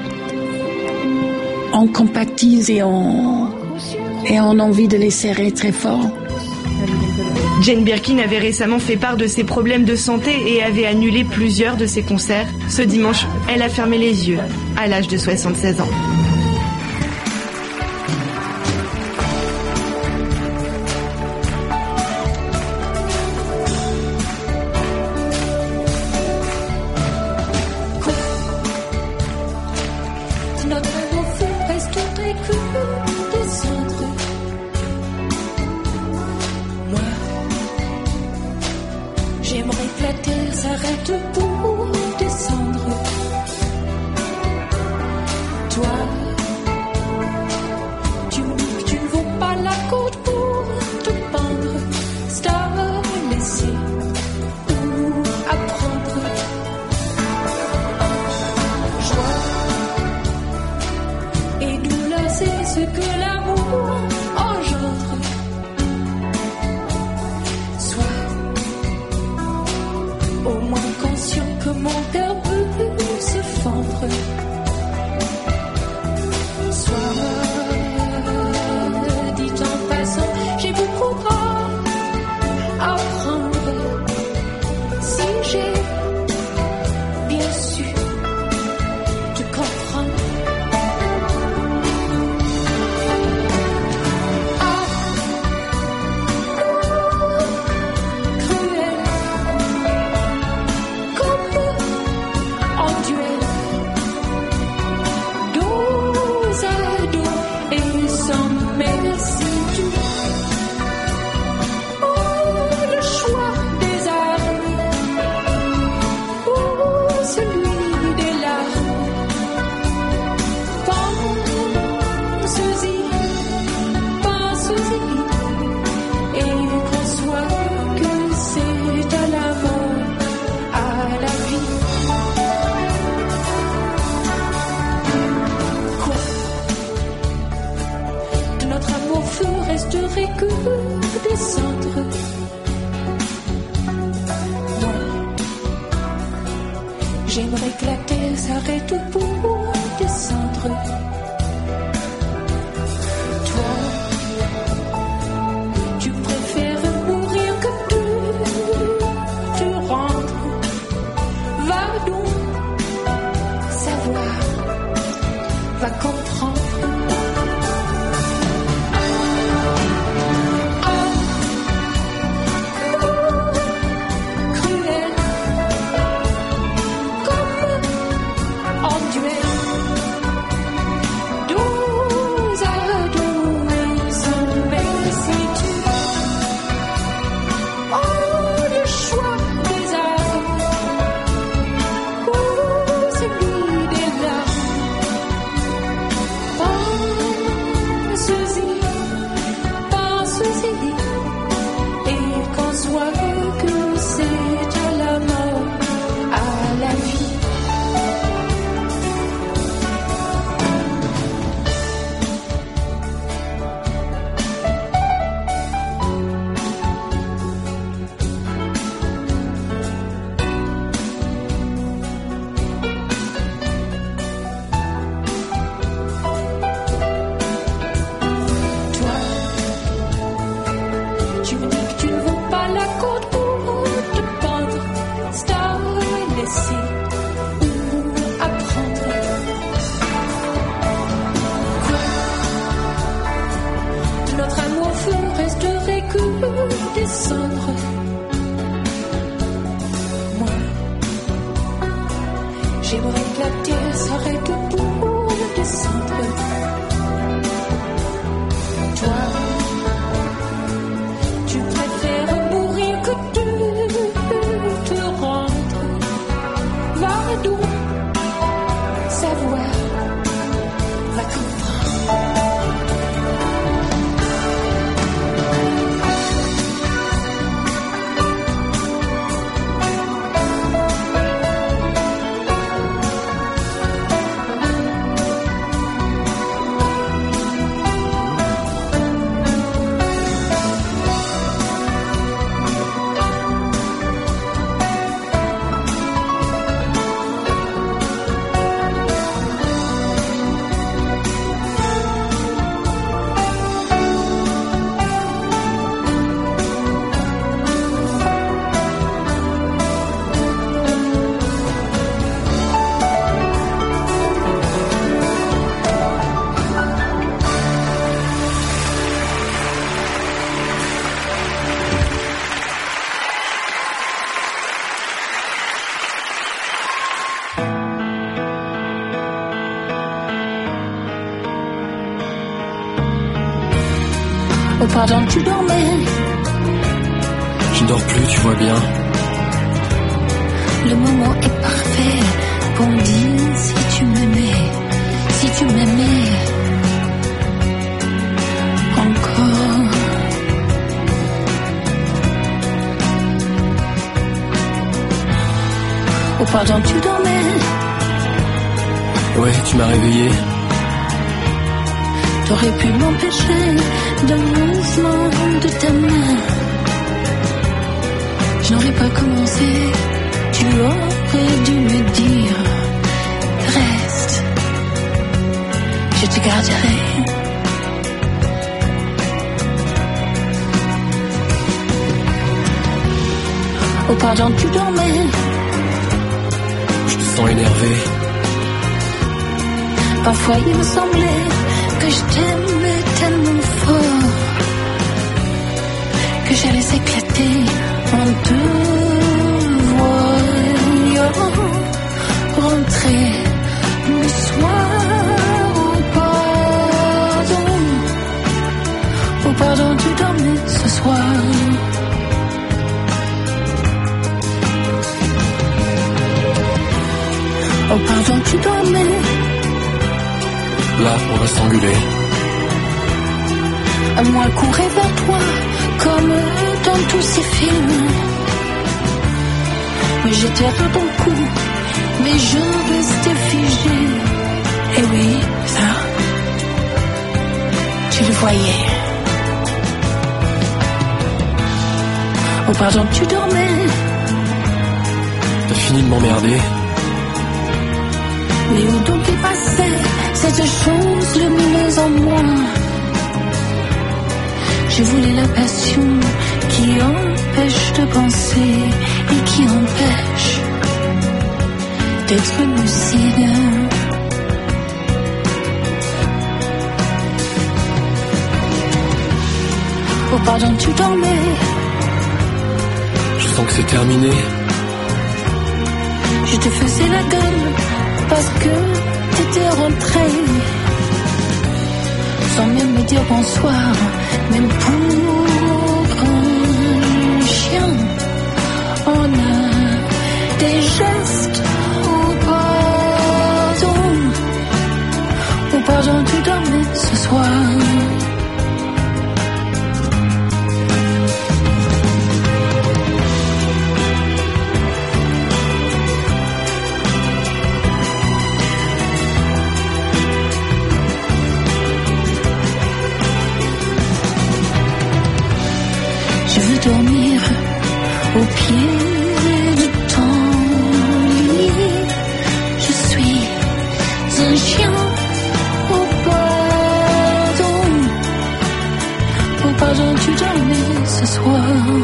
on compactise et on, et on a envie de les serrer très fort. Jane Birkin avait récemment fait part de ses problèmes de santé et avait annulé plusieurs de ses concerts. Ce dimanche, elle a fermé les yeux à l'âge de soixante-seize ans. J'aimerais que la terre s'arrête pour descendre. Toi, tu préfères mourir que de te rendre. Va donc savoir, va comprendre. Oh pardon, tu dormais. Je ne dors plus, tu vois bien. Le moment est parfait pour me dire si tu m'aimais, si tu m'aimais encore. Oh pardon, tu dormais. Ouais, tu m'as réveillé. T'aurais pu m'empêcher d'un mouvement de ta main. Je n'aurais pas commencé. Tu aurais dû me dire reste, je te garderai. Oh pardon, tu dormais. Je te sens énervé. Parfois il me semblait que je t'aimais tellement fort que j'allais éclater en deux. Voyons rentrer le soir. Oh pardon, oh pardon, tu dormais ce soir. Oh pardon, tu dormais. Là, on va s'engueuler. À moins qu'on rêve à toi, comme dans tous ces films. Mais j'étais à ton cou, mais je restais figé. Et oui, ça, tu le voyais. Oh pardon, tu dormais. T'as fini de m'emmerder. Mais où donc est passée cette chose lumineuse en moi? Je voulais la passion qui empêche de penser et qui empêche d'être lucide. Oh pardon, tu dormais. Je sens que c'est terminé. Je te faisais la gueule parce que t'étais rentré sans même me dire bonsoir, même pour un chien. On a des gestes. Oh pardon, oh pardon, tu dormais ce soir. Dormir au pied de ton lit. Je suis un chien. Oh pardon, oh pardon, tu dormais ce soir.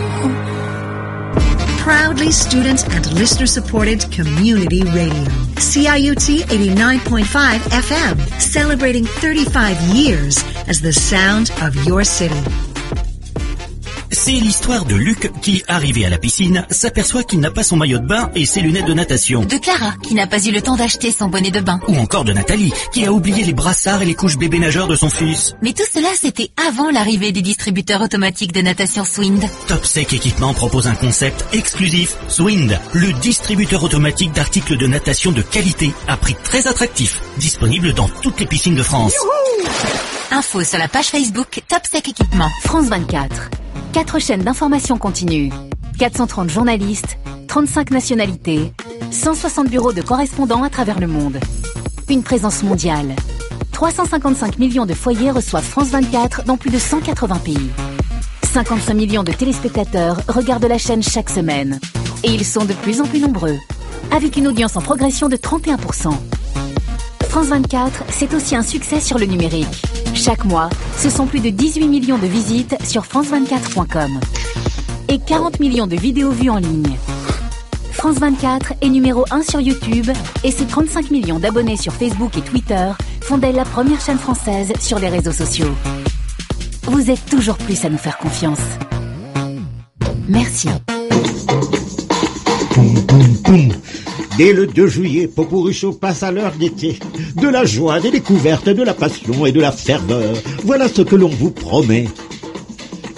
Proudly student and listener supported community radio. C I U T eighty-nine point five F M, celebrating thirty-five years as the sound of your city. C'est l'histoire de Luc qui, arrivé à la piscine, s'aperçoit qu'il n'a pas son maillot de bain et ses lunettes de natation. De Clara, qui n'a pas eu le temps d'acheter son bonnet de bain. Ou encore de Nathalie, qui a oublié les brassards et les couches bébé nageurs de son fils. Mais tout cela, c'était avant l'arrivée des distributeurs automatiques de natation Swind. Topsec Équipement propose un concept exclusif, Swind, le distributeur automatique d'articles de natation de qualité à prix très attractif, disponible dans toutes les piscines de France. Youhou! Info sur la page Facebook Topsec Équipement. France vingt-quatre. Quatre chaînes d'information continue, quatre cent trente journalistes, trente-cinq nationalités, cent soixante bureaux de correspondants à travers le monde. Une présence mondiale. trois cent cinquante-cinq millions de foyers reçoivent France vingt-quatre dans plus de cent quatre-vingts pays. cinquante-cinq millions de téléspectateurs regardent la chaîne chaque semaine. Et ils sont de plus en plus nombreux, avec une audience en progression de trente et un pour cent. France vingt-quatre, c'est aussi un succès sur le numérique. Chaque mois, ce sont plus de dix-huit millions de visites sur france vingt-quatre point com et quarante millions de vidéos vues en ligne. France vingt-quatre est numéro un sur YouTube et ses trente-cinq millions d'abonnés sur Facebook et Twitter font d'elle la première chaîne française sur les réseaux sociaux. Vous êtes toujours plus à nous faire confiance. Merci. Boum, boum, boum. Dès le deux juillet, Popourucho passe à l'heure d'été. De la joie, des découvertes, de la passion et de la ferveur. Voilà ce que l'on vous promet.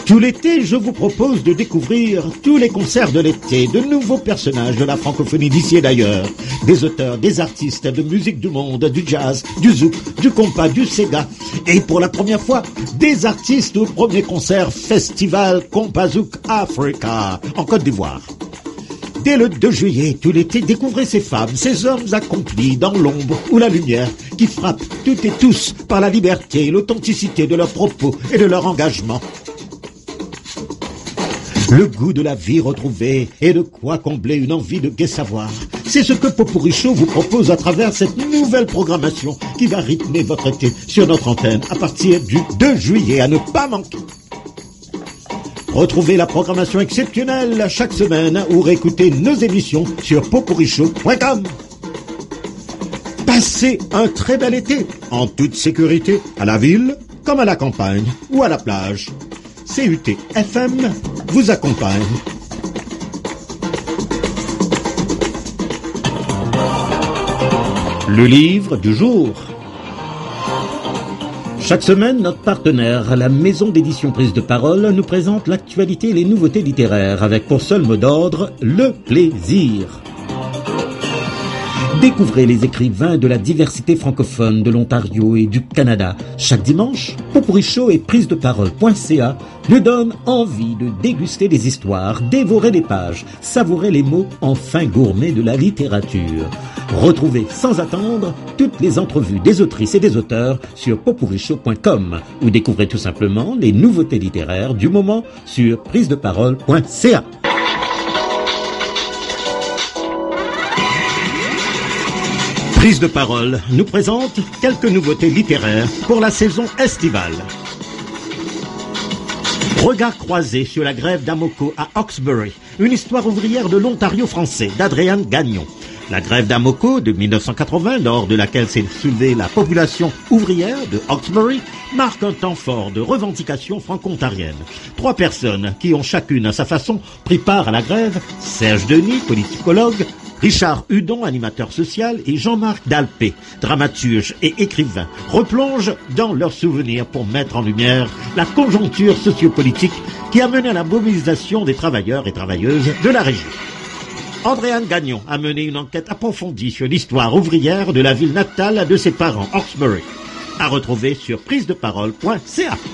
Tout l'été, je vous propose de découvrir tous les concerts de l'été, de nouveaux personnages de la francophonie d'ici et d'ailleurs, des auteurs, des artistes de musique du monde, du jazz, du zouk, du compas, du sega, et pour la première fois, des artistes au premier concert Festival Compas Zouk Africa en Côte d'Ivoire. Dès le deux juillet, tout l'été, découvrez ces femmes, ces hommes accomplis dans l'ombre ou la lumière, qui frappent toutes et tous par la liberté et l'authenticité de leurs propos et de leur engagement. Le goût de la vie retrouvée et de quoi combler une envie de gai savoir. C'est ce que Popurrí Show vous propose à travers cette nouvelle programmation qui va rythmer votre été sur notre antenne à partir du deux juillet à ne pas manquer. Retrouvez la programmation exceptionnelle chaque semaine ou réécoutez nos émissions sur popurrí show point com. Passez un très bel été, en toute sécurité, à la ville, comme à la campagne ou à la plage. C U T F M vous accompagne. Le livre du jour. Chaque semaine, notre partenaire, la maison d'édition Prise de Parole, nous présente l'actualité et les nouveautés littéraires avec pour seul mot d'ordre le plaisir. Découvrez les écrivains de la diversité francophone de l'Ontario et du Canada. Chaque dimanche, Popurrí Show et prise de parole point c a nous donnent envie de déguster des histoires, dévorer les pages, savourer les mots en fin gourmet de la littérature. Retrouvez sans attendre toutes les entrevues des autrices et des auteurs sur popurrí show point com ou découvrez tout simplement les nouveautés littéraires du moment sur prise de parole point c a. Prise de Parole nous présente quelques nouveautés littéraires pour la saison estivale. Regard croisé sur la grève d'Amoco à Hawkesbury, une histoire ouvrière de l'Ontario français d'Adrienne Gagnon. La grève d'Amoco de mille neuf cent quatre-vingts, lors de laquelle s'est soulevée la population ouvrière de Hawkesbury, marque un temps fort de revendication franco-ontarienne. Trois personnes qui ont chacune à sa façon pris part à la grève, Serge Denis, politicologue, Richard Hudon, animateur social, et Jean-Marc Dalpé, dramaturge et écrivain, replongent dans leurs souvenirs pour mettre en lumière la conjoncture sociopolitique qui a mené à la mobilisation des travailleurs et travailleuses de la région. Andréane Gagnon a mené une enquête approfondie sur l'histoire ouvrière de la ville natale de ses parents, Hawkesbury, à retrouver sur prise de parole point c a.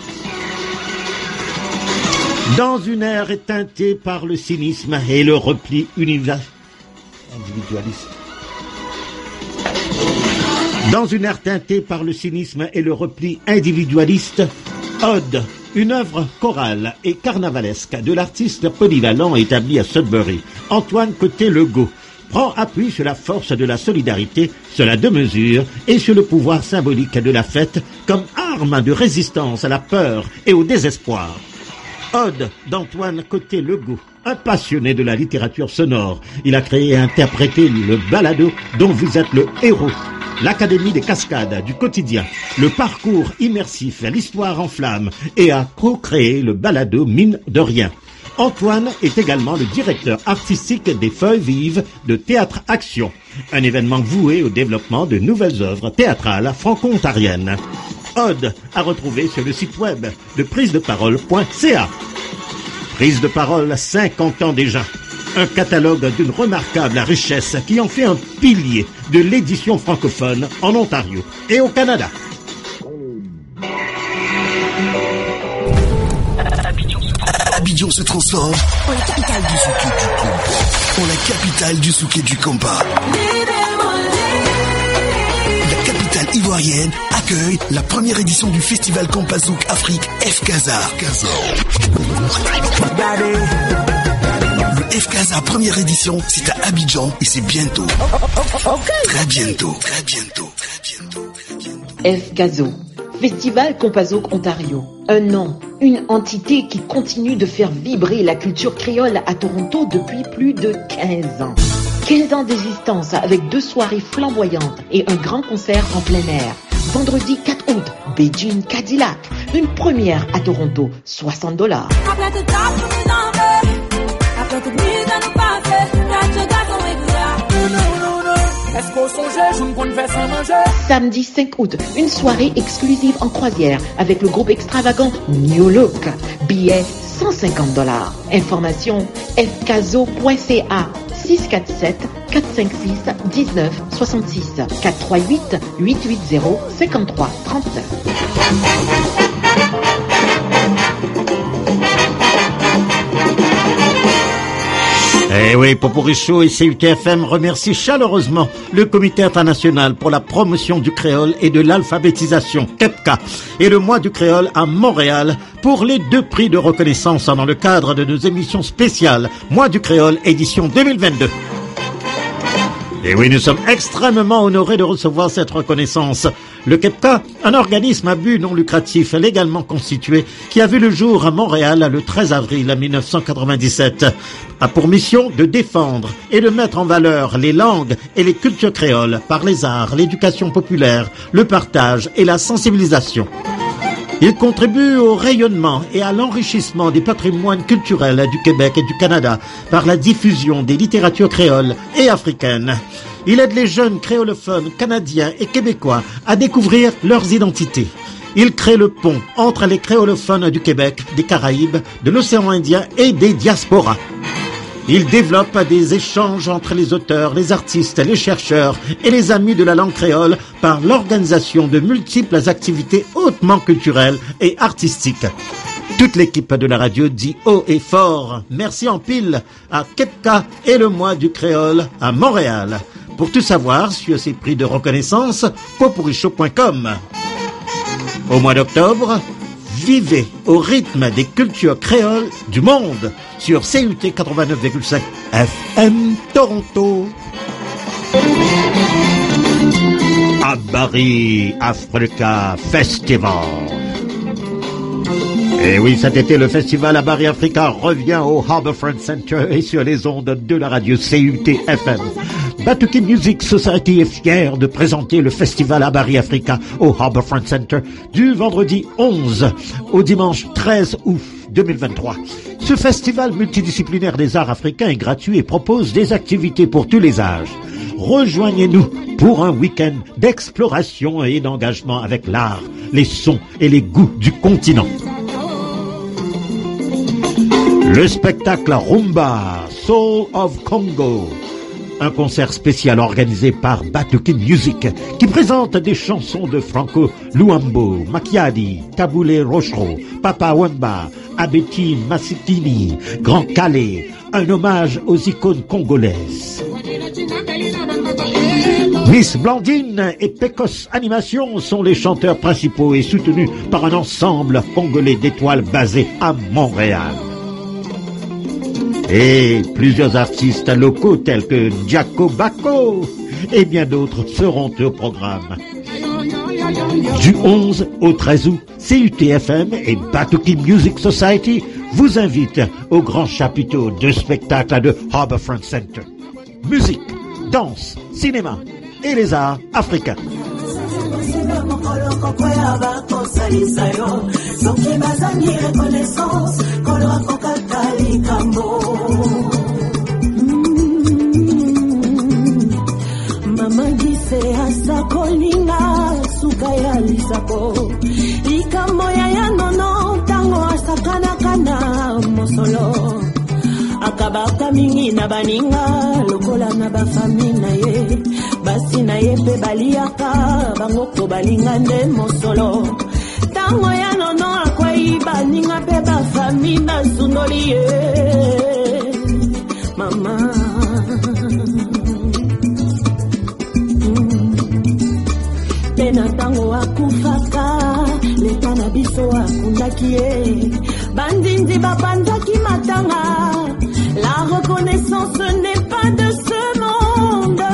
Dans une ère teintée par le cynisme et le repli universel, individualiste. Dans une ère teintée par le cynisme et le repli individualiste, Ode, une œuvre chorale et carnavalesque de l'artiste polyvalent établi à Sudbury, Antoine Côté-Legault, prend appui sur la force de la solidarité, sur la deux-mesures et sur le pouvoir symbolique de la fête comme arme de résistance à la peur et au désespoir. Ode d'Antoine Côté-Legault, un passionné de la littérature sonore. Il a créé et interprété le balado dont vous êtes le héros, l'Académie des Cascades du quotidien, le parcours immersif, l'histoire en flammes, et a co-créé le balado Mine de rien. Antoine est également le directeur artistique des Feuilles Vives de Théâtre Action, un événement voué au développement de nouvelles œuvres théâtrales franco-ontariennes. Ode à retrouver sur le site web de prise de parole point c a. Prise de parole, cinquante ans déjà. Un catalogue d'une remarquable richesse qui en fait un pilier de l'édition francophone en Ontario et au Canada. Abidjan se transforme en la capitale du souk et du compas. En la capitale du souk et du compas. La capitale ivoirienne accueille la première édition du festival Compas Zouk Afrique F Casa. Le F Casa première édition, c'est à Abidjan et c'est bientôt. Très bientôt, très bientôt, très bientôt, très bientôt. F Caso, Festival Compas Zouk Ontario. Un nom, une entité qui continue de faire vibrer la culture créole à Toronto depuis plus de quinze ans. quinze ans d'existence avec deux soirées flamboyantes et un grand concert en plein air. Vendredi quatre août, Beijing Cadillac. Une première à Toronto, soixante dollars. Samedi cinq août, une soirée exclusive en croisière avec le groupe extravagant New Look. Billets cent cinquante dollars. Information f caso point c a six quatre sept quatre cinq six un neuf six six quatre trois huit huit huit zéro cinq trois trois neuf. Eh oui, Poporicho et C U T F M remercient chaleureusement le Comité international pour la promotion du créole et de l'alphabétisation, C E P C A, et le mois du créole à Montréal pour les deux prix de reconnaissance dans le cadre de nos émissions spéciales Mois du créole édition deux mille vingt-deux. Et oui, nous sommes extrêmement honorés de recevoir cette reconnaissance. Le C E P C A, un organisme à but non lucratif légalement constitué qui a vu le jour à Montréal le treize avril mille neuf cent quatre-vingt-dix-sept, a pour mission de défendre et de mettre en valeur les langues et les cultures créoles par les arts, l'éducation populaire, le partage et la sensibilisation. Il contribue au rayonnement et à l'enrichissement des patrimoines culturels du Québec et du Canada par la diffusion des littératures créoles et africaines. Il aide les jeunes créolophones canadiens et québécois à découvrir leurs identités. Il crée le pont entre les créolophones du Québec, des Caraïbes, de l'océan Indien et des diasporas. Il développe des échanges entre les auteurs, les artistes, les chercheurs et les amis de la langue créole par l'organisation de multiples activités hautement culturelles et artistiques. Toute l'équipe de la radio dit haut et fort merci en pile à C E P C A et le mois du créole à Montréal. Pour tout savoir sur ces prix de reconnaissance, poporicho point com. Au mois d'octobre, vivez au rythme des cultures créoles du monde sur C U T quatre-vingt-neuf virgule cinq F M Toronto. Abari Africa Festival. Et oui, cet été, le festival Abari Africa revient au Harbourfront Center et sur les ondes de la radio C U T F M. Batuki Music Society est fier de présenter le festival Abari Africa au Harbourfront Center du vendredi onze au dimanche treize août deux mille vingt-trois. Ce festival multidisciplinaire des arts africains est gratuit et propose des activités pour tous les âges. Rejoignez-nous pour un week-end d'exploration et d'engagement avec l'art, les sons et les goûts du continent. Le spectacle Rumba, Soul of Congo, un concert spécial organisé par Batuki Music qui présente des chansons de Franco Luambo, Makiadi, Taboulé Rochereau, Papa Wemba, Abeti Masikini, Grand Calais, un hommage aux icônes congolaises. Miss Blandine et Pecos Animation sont les chanteurs principaux et soutenus par un ensemble congolais d'étoiles basé à Montréal. Et plusieurs artistes locaux tels que Jaco Baco et bien d'autres seront au programme. Du onze au treize août, C U T F M et Batuki Music Society vous invitent au grand chapiteau de spectacle de Harbourfront Center. Musique, danse, cinéma et les arts africains. Mama gise asa kolinga suka ya lisako ikamo ya ya nono tango asakana kana mosolo akabaka mingi na baninga lokola na bafami na ye basi na ye pe baliaka bango ko balinga nde mosolo tango ya nono akwai baninga pe bafami na sundoli ye mama pena tango akufaka leta na biso akundaki ye bandindi bapanzaki matanga. La reconnaissance n'est pas de ce monde.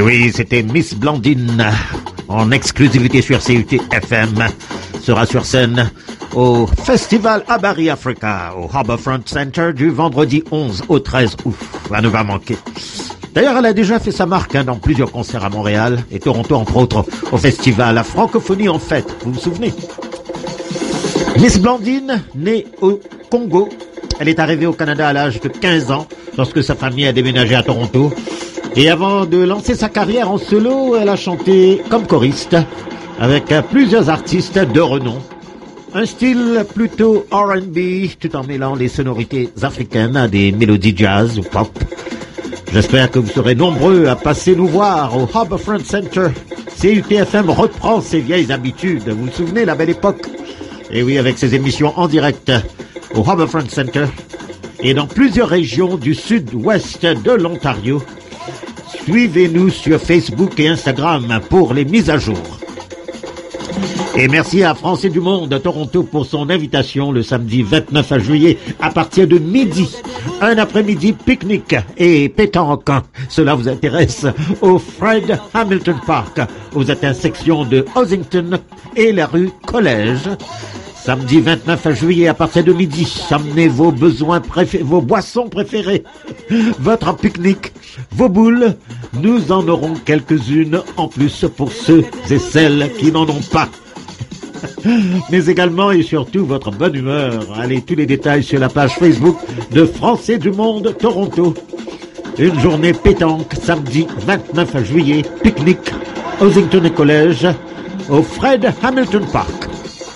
oui, c'était Miss Blandine en exclusivité sur C U T F M. Sera sur scène au Festival Abari Africa au Harbourfront Center du vendredi onze au treize août. Ça ne va manquer. D'ailleurs, elle a déjà fait sa marque hein, dans plusieurs concerts à Montréal et Toronto, entre autres, au festival La Francophonie en Fête. Vous vous souvenez? Miss Blandine, née au Congo, elle est arrivée au Canada à l'âge de quinze ans, lorsque sa famille a déménagé à Toronto. Et avant de lancer sa carrière en solo, elle a chanté comme choriste avec plusieurs artistes de renom. Un style plutôt R and B, tout en mêlant les sonorités africaines à des mélodies jazz ou pop. J'espère que vous serez nombreux à passer nous voir au Harbourfront Center. C U T F M reprend ses vieilles habitudes. Vous vous souvenez, la belle époque? Et oui, avec ses émissions en direct au Harbourfront Center et dans plusieurs régions du sud-ouest de l'Ontario. Suivez-nous sur Facebook et Instagram pour les mises à jour. Et merci à Français du Monde à Toronto pour son invitation le samedi vingt-neuf juillet à partir de midi. Un après-midi pique-nique et pétanque. Cela vous intéresse au Fred Hamilton Park, aux intersections de Ossington et la rue Collège. Samedi vingt-neuf juillet à partir de midi, amenez vos besoins préférés, vos boissons préférées, votre pique-nique, vos boules. Nous en aurons quelques-unes en plus pour ceux et celles qui n'en ont pas. Mais également et surtout votre bonne humeur. Allez, tous les détails sur la page Facebook de Français du Monde Toronto. Une journée pétanque, samedi vingt-neuf juillet, pique-nique, Ossington et Collège, au Fred Hamilton Park.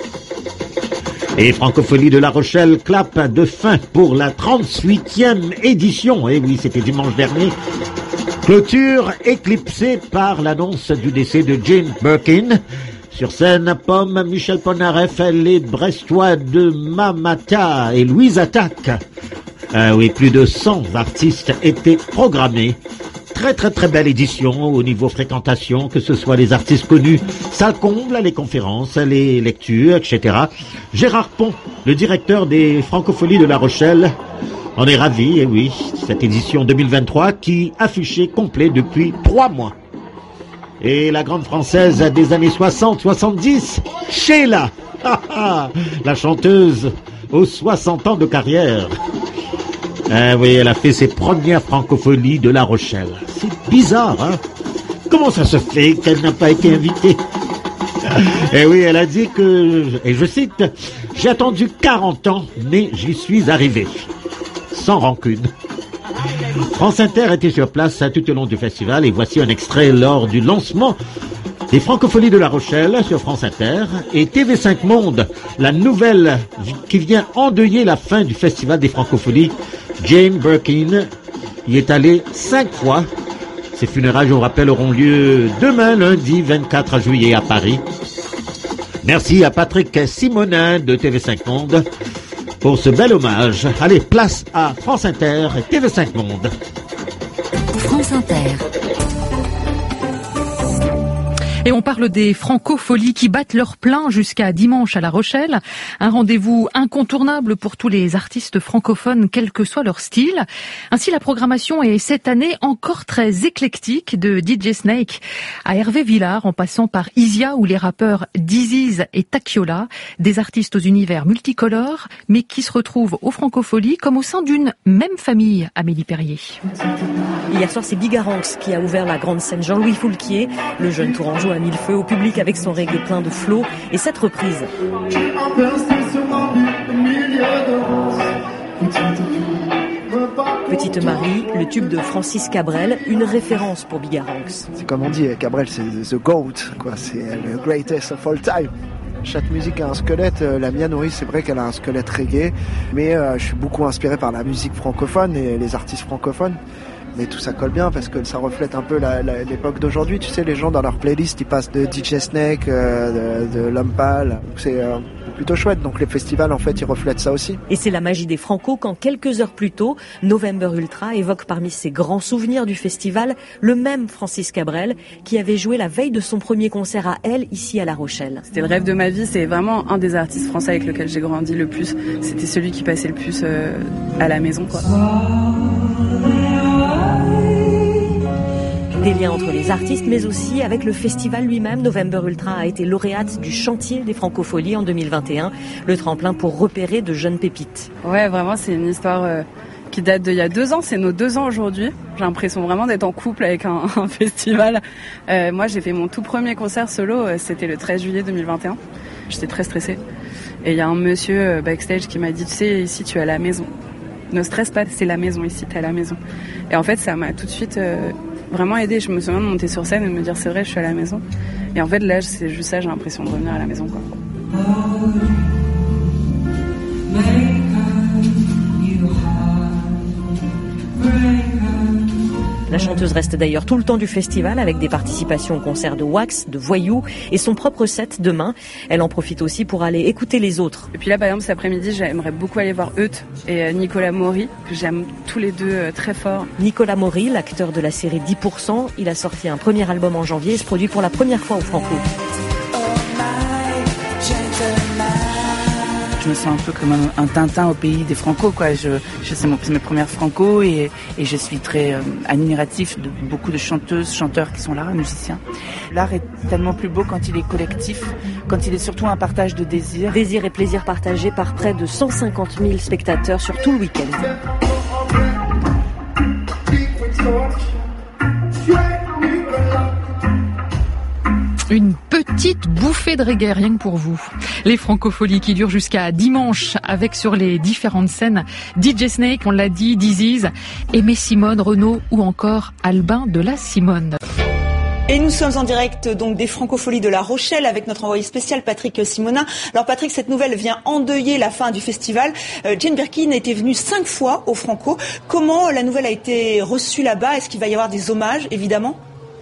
Et Francophonie de La Rochelle clappe de fin pour la trente-huitième édition. Et oui, c'était dimanche dernier. Clôture éclipsée par l'annonce du décès de Jane Birkin. Sur scène, Pomme, Michel Polnareff, les Brestois de Mamata et Louise Attaque. Euh, oui, plus de cent artistes étaient programmés. Très très très belle édition au niveau fréquentation, que ce soit les artistes connus, salle comble, les conférences, les lectures, et cetera. Gérard Pont, le directeur des Francopholies de La Rochelle, en est ravi, et oui, cette édition deux mille vingt-trois qui affichait complet depuis trois mois. Et la grande française des années soixante soixante-dix, Sheila, la chanteuse aux soixante ans de carrière. Ah oui, elle a fait ses premières francophonies de La Rochelle. C'est bizarre, hein? Comment ça se fait qu'elle n'a pas été invitée? Et oui, elle a dit que, et je cite, « J'ai attendu quarante ans, mais j'y suis arrivé. » Sans rancune. France Inter était sur place tout au long du festival et voici un extrait lors du lancement des Francophonies de La Rochelle sur France Inter et T V cinq Monde, la nouvelle qui vient endeuiller la fin du festival des Francophonies. Jane Birkin y est allée cinq fois. Ses funérailles, je vous rappelle, auront lieu demain, lundi vingt-quatre juillet à Paris. Merci à Patrick Simonin de T V cinq Monde pour ce bel hommage. Allez, place à France Inter et T V cinq Monde. France Inter. Et on parle des francopholies qui battent leur plein jusqu'à dimanche à La Rochelle. Un rendez-vous incontournable pour tous les artistes francophones, quel que soit leur style. Ainsi, la programmation est cette année encore très éclectique, de D J Snake à Hervé Villard, en passant par Isia ou les rappeurs Diziz et Takiola. Des artistes aux univers multicolores, mais qui se retrouvent aux francopholies comme au sein d'une même famille, Amélie Perrier. Hier soir, c'est Bigaranx qui a ouvert la grande scène Jean-Louis Foulquier. Le jeune tourangeau a mis le feu au public avec son reggae plein de flow et cette reprise. Petite Marie, le tube de Francis Cabrel, une référence pour Bigaranx. C'est comme on dit, Cabrel c'est the GOAT, quoi. C'est le greatest of all time. Chaque musique a un squelette, la mienne oui c'est vrai qu'elle a un squelette reggae, mais euh, je suis beaucoup inspiré par la musique francophone et les artistes francophones. Mais tout ça colle bien parce que ça reflète un peu la, la, l'époque d'aujourd'hui. Tu sais, les gens dans leur playlist, ils passent de D J Snake, euh, de, de Lumpal. C'est euh, plutôt chouette. Donc les festivals, en fait, ils reflètent ça aussi. Et c'est la magie des Franco quand quelques heures plus tôt, November Ultra évoque parmi ses grands souvenirs du festival le même Francis Cabrel qui avait joué la veille de son premier concert à Elle, ici à La Rochelle. C'était le rêve de ma vie. C'est vraiment un des artistes français avec lequel j'ai grandi le plus. C'était celui qui passait le plus euh, à la maison, quoi. Des liens entre les artistes, mais aussi avec le festival lui-même. November Ultra a été lauréate du chantier des Francopholies en deux mille vingt et un, le tremplin pour repérer de jeunes pépites. Ouais, vraiment, c'est une histoire euh, qui date d'il y a deux ans. C'est nos deux ans aujourd'hui. J'ai l'impression vraiment d'être en couple avec un, un festival. Euh, moi, j'ai fait mon tout premier concert solo. Euh, c'était le treize juillet deux mille vingt et un. J'étais très stressée. Et il y a un monsieur euh, backstage qui m'a dit, tu sais, ici, tu es à la maison. Ne stresse pas, c'est la maison. Ici, tu es à la maison. Et en fait, ça m'a tout de suite euh, vraiment aidé. Je me souviens de monter sur scène et de me dire, c'est vrai, je suis à la maison. Et en fait, là, c'est juste ça, j'ai l'impression de revenir à la maison, quoi. La chanteuse reste d'ailleurs tout le temps du festival avec des participations au concert de Wax, de Voyou et son propre set demain. Elle en profite aussi pour aller écouter les autres. Et puis là, par exemple, cet après-midi, j'aimerais beaucoup aller voir Eut et Nicolas Maury, que j'aime tous les deux très fort. Nicolas Maury, l'acteur de la série dix pour cent, il a sorti un premier album en janvier et se produit pour la première fois au Franco. Je me sens un peu comme un, un Tintin au pays des Franco, quoi. Je, je c'est, mon, c'est mes premières Franco et, et je suis très euh, admiratif de beaucoup de chanteuses, chanteurs qui sont là, musiciens. L'art est tellement plus beau quand il est collectif, quand il est surtout un partage de désir. Désir et plaisir partagés par près de cent cinquante mille spectateurs sur tout le week-end. Une petite bouffée de reggae, rien que pour vous. Les Francopholies qui durent jusqu'à dimanche avec sur les différentes scènes D J Snake, on l'a dit, Disease, Aimé Simone, Renaud ou encore Albin de la Simone. Et nous sommes en direct donc des Francopholies de La Rochelle avec notre envoyé spécial Patrick Simonin. Alors Patrick, cette nouvelle vient endeuiller la fin du festival. Euh, Jane Birkin était venue cinq fois au Franco. Comment la nouvelle a été reçue là-bas? Est-ce qu'il va y avoir des hommages, évidemment?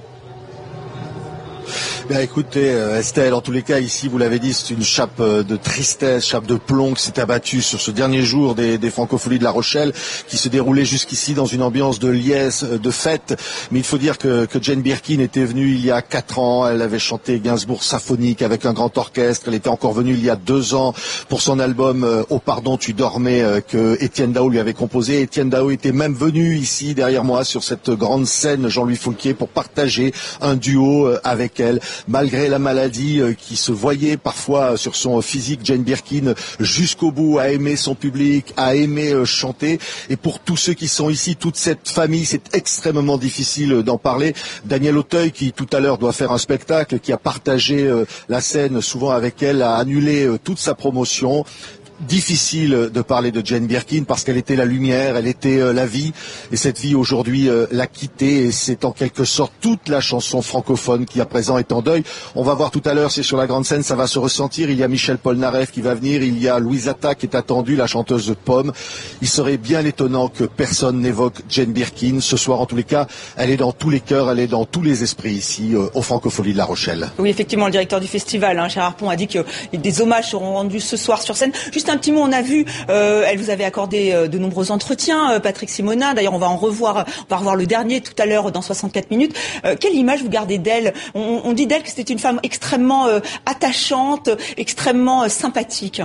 Ben écoutez, euh, Estelle, en tous les cas, ici, vous l'avez dit, c'est une chape euh, de tristesse, chape de plomb qui s'est abattue sur ce dernier jour des, des Francopholies de La Rochelle, qui se déroulait jusqu'ici dans une ambiance de liesse, euh, de fête. Mais il faut dire que, que Jane Birkin était venue il y a quatre ans. Elle avait chanté Gainsbourg symphonique avec un grand orchestre. Elle était encore venue il y a deux ans pour son album euh, Oh pardon, tu dormais, euh, que Étienne Dao lui avait composé. Étienne Dao était même venu ici, derrière moi, sur cette grande scène Jean-Louis Foulquier, pour partager un duo euh, avec elle. Malgré la maladie euh, qui se voyait parfois sur son physique, Jane Birkin jusqu'au bout a aimé son public, a aimé euh, chanter. Et pour tous ceux qui sont ici, toute cette famille, c'est extrêmement difficile d'en parler. Daniel Auteuil, qui tout à l'heure doit faire un spectacle, qui a partagé euh, la scène souvent avec elle, a annulé euh, toute sa promotion. Difficile de parler de Jane Birkin parce qu'elle était la lumière, elle était euh, la vie, et cette vie aujourd'hui euh, l'a quittée, et c'est en quelque sorte toute la chanson francophone qui à présent est en deuil. On va voir tout à l'heure, c'est sur la grande scène, ça va se ressentir. Il y a Michel Polnareff qui va venir, il y a Louise Atta qui est attendue, la chanteuse de Pomme. Il serait bien étonnant que personne n'évoque Jane Birkin ce soir. En tous les cas, elle est dans tous les cœurs, elle est dans tous les esprits ici euh, aux Francopholies de La Rochelle. Oui, effectivement, le directeur du festival, hein, Gérard Pont, a dit que des hommages seront rendus ce soir sur scène. Juste un petit mot, on a vu, euh, elle vous avait accordé euh, de nombreux entretiens, euh, Patrick Simonin. D'ailleurs, on va en revoir, on va revoir le dernier tout à l'heure dans soixante-quatre minutes. Euh, quelle image vous gardez d'elle? on, on dit d'elle que c'était une femme extrêmement euh, attachante, extrêmement euh, sympathique.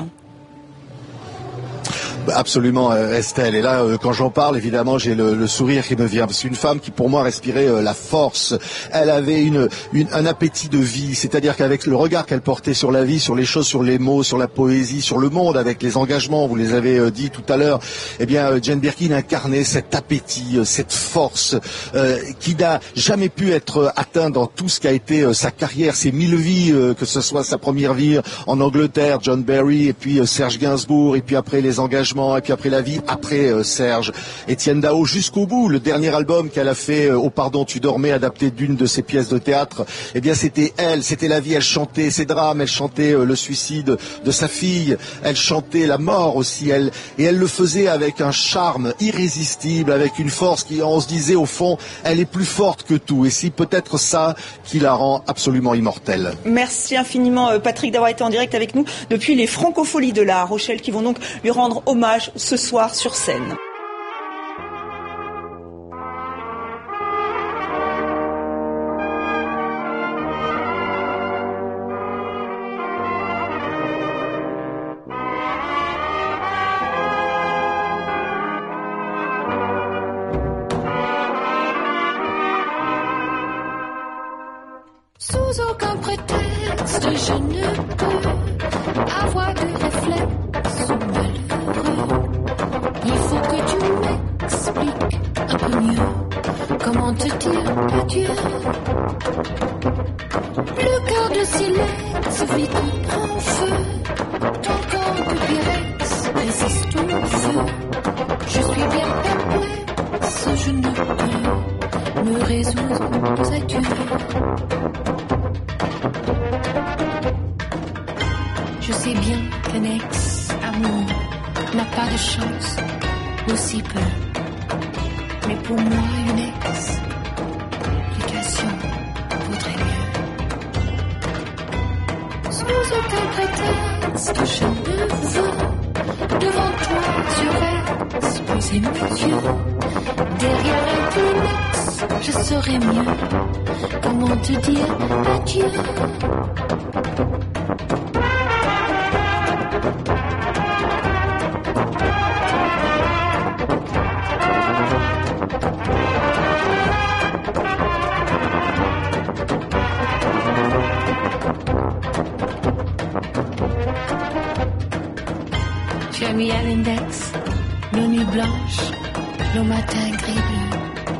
Absolument, Estelle. Et là, quand j'en parle, évidemment, j'ai le, le sourire qui me vient. C'est une femme qui, pour moi, respirait la force. Elle avait une, une, un appétit de vie. C'est-à-dire qu'avec le regard qu'elle portait sur la vie, sur les choses, sur les mots, sur la poésie, sur le monde, avec les engagements, vous les avez dit tout à l'heure, eh bien, Jane Birkin incarnait cet appétit, cette force, euh, qui n'a jamais pu être atteint dans tout ce qu'a été sa carrière, ses mille vies, euh, que ce soit sa première vie en Angleterre, John Barry, et puis euh, Serge Gainsbourg, et puis après les engagements, et puis après la vie, après euh, Serge, Étienne Dao jusqu'au bout. Le dernier album qu'elle a fait, euh, Oh pardon, tu dormais, adapté d'une de ses pièces de théâtre, eh bien c'était elle, c'était la vie. Elle chantait ses drames, elle chantait euh, le suicide de sa fille, elle chantait la mort aussi, elle, et elle le faisait avec un charme irrésistible, avec une force qui, on se disait au fond, elle est plus forte que tout. Et c'est peut-être ça qui la rend absolument immortelle. Merci infiniment Patrick d'avoir été en direct avec nous depuis les Francopholies de La Rochelle, qui vont donc lui rendre hommage ce soir sur scène. Je sais bien qu'un ex-amour n'a pas de chance, aussi peu. Mais pour moi, une explication vaudrait mieux. Sans aucun prétexte, je ne veux devant toi sur exposer mes yeux. Derrière un Kleenex, je saurais mieux comment te dire adieu. Tu as mis à l'index nos nuits blanches, nos matins gris-bleus.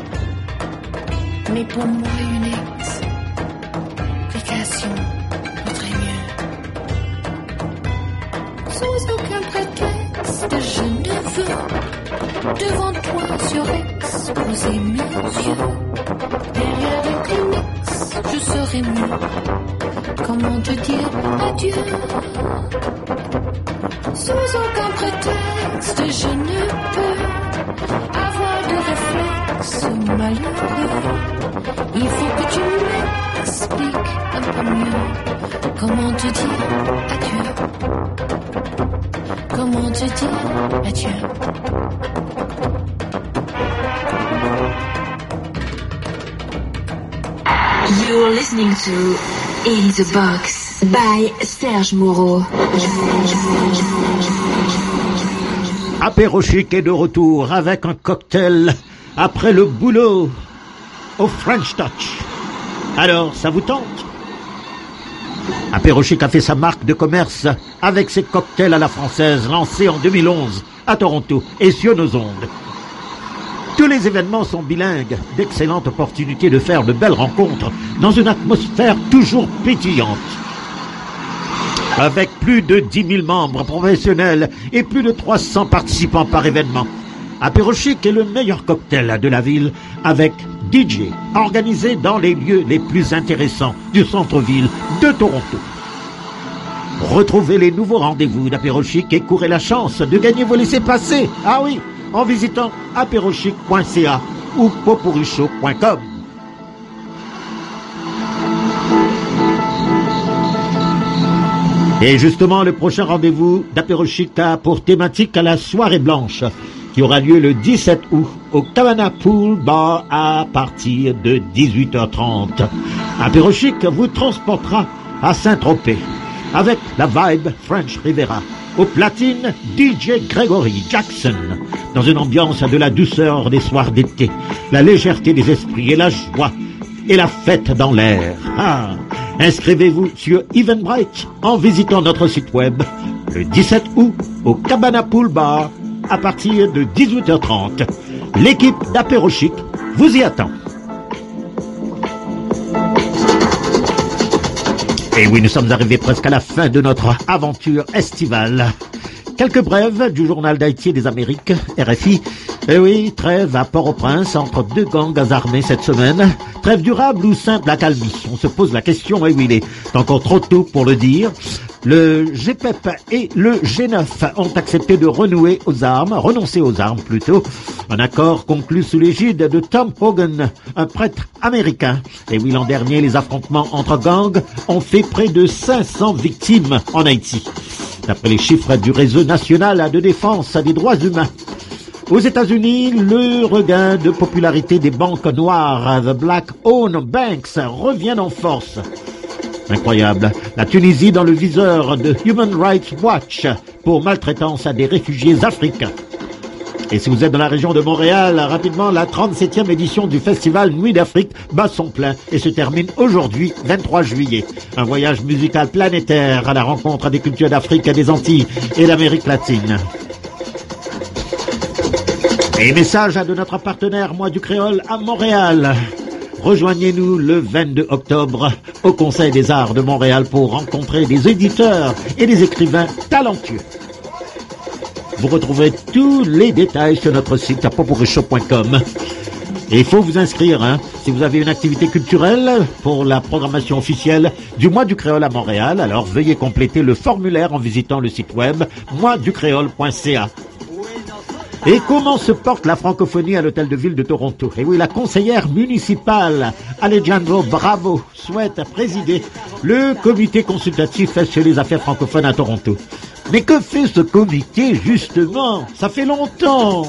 Mais pour moi, une explication vaudrait mieux. Sans aucun prétexte, je ne veux devant toi surexposer mes yeux. Derrière un Kleenex, je saurais mieux comment te dire adieu. Sans aucun prétexte, je ne peux avoir de réflexe malheureux. Il faut que tu m'expliques un peu mieux comment te dire adieu. Comment te dire adieu. You're listening to In the Box by Serge Moreau. Apéro Chic est de retour avec un cocktail après le boulot au French Touch. Alors, ça vous tente? Apéro Chic a fait sa marque de commerce avec ses cocktails à la française lancés en deux mille onze à Toronto et sur nos ondes. Tous les événements sont bilingues, d'excellentes opportunités de faire de belles rencontres dans une atmosphère toujours pétillante. Avec plus de dix mille membres professionnels et plus de trois cents participants par événement, Apéro Chic est le meilleur cocktail de la ville avec D J organisé dans les lieux les plus intéressants du centre-ville de Toronto. Retrouvez les nouveaux rendez-vous d'Apéro Chic et courez la chance de gagner vos laissez-passer. Ah oui, en visitant apérochic point c a ou popurichaud point com. Et justement, le prochain rendez-vous d'Apéro Chic a pour thématique la soirée blanche, qui aura lieu le dix-sept août au Cabana Pool Bar à partir de dix-huit heures trente. Apéro Chic vous transportera à Saint-Tropez avec la vibe French Riviera. Au platine, D J Gregory Jackson, dans une ambiance de la douceur des soirs d'été, la légèreté des esprits et la joie et la fête dans l'air. Ah. Inscrivez-vous sur Eventbrite en visitant notre site web le dix-sept août au Cabana Pool Bar à partir de dix-huit heures trente. L'équipe d'Apéro Chic vous y attend. Et oui, nous sommes arrivés presque à la fin de notre aventure estivale. Quelques brèves du journal d'Haïti et des Amériques, R F I. Eh oui, trêve à Port-au-Prince entre deux gangs armés cette semaine. Trêve durable ou simple accalmie? On se pose la question, et oui, il est encore trop tôt pour le dire. Le G P E P et le G neuf ont accepté de renouer aux armes, renoncer aux armes plutôt. Un accord conclu sous l'égide de Tom Hogan, un prêtre américain. Et oui, l'an dernier, les affrontements entre gangs ont fait près de cinq cents victimes en Haïti, d'après les chiffres du réseau national de défense des droits humains. Aux États-Unis, le regain de popularité des banques noires, The Black Owned Banks, revient en force. Incroyable. La Tunisie dans le viseur de Human Rights Watch pour maltraitance à des réfugiés africains. Et si vous êtes dans la région de Montréal, rapidement, la trente-septième édition du festival Nuit d'Afrique bat son plein et se termine aujourd'hui, vingt-trois juillet. Un voyage musical planétaire à la rencontre des cultures d'Afrique, des Antilles et d'Amérique latine. Et message de notre partenaire Mois du Créole à Montréal. Rejoignez-nous le vingt-deux octobre au Conseil des Arts de Montréal pour rencontrer des éditeurs et des écrivains talentueux. Vous retrouverez tous les détails sur notre site à popurichaud point com. Et il faut vous inscrire, hein, si vous avez une activité culturelle pour la programmation officielle du Mois du Créole à Montréal. Alors veuillez compléter le formulaire en visitant le site web mois du créole point c a. Et comment se porte la francophonie à l'Hôtel de Ville de Toronto? Et oui, la conseillère municipale Alejandro Bravo souhaite présider le comité consultatif sur les affaires francophones à Toronto. Mais que fait ce comité, justement? Ça fait longtemps.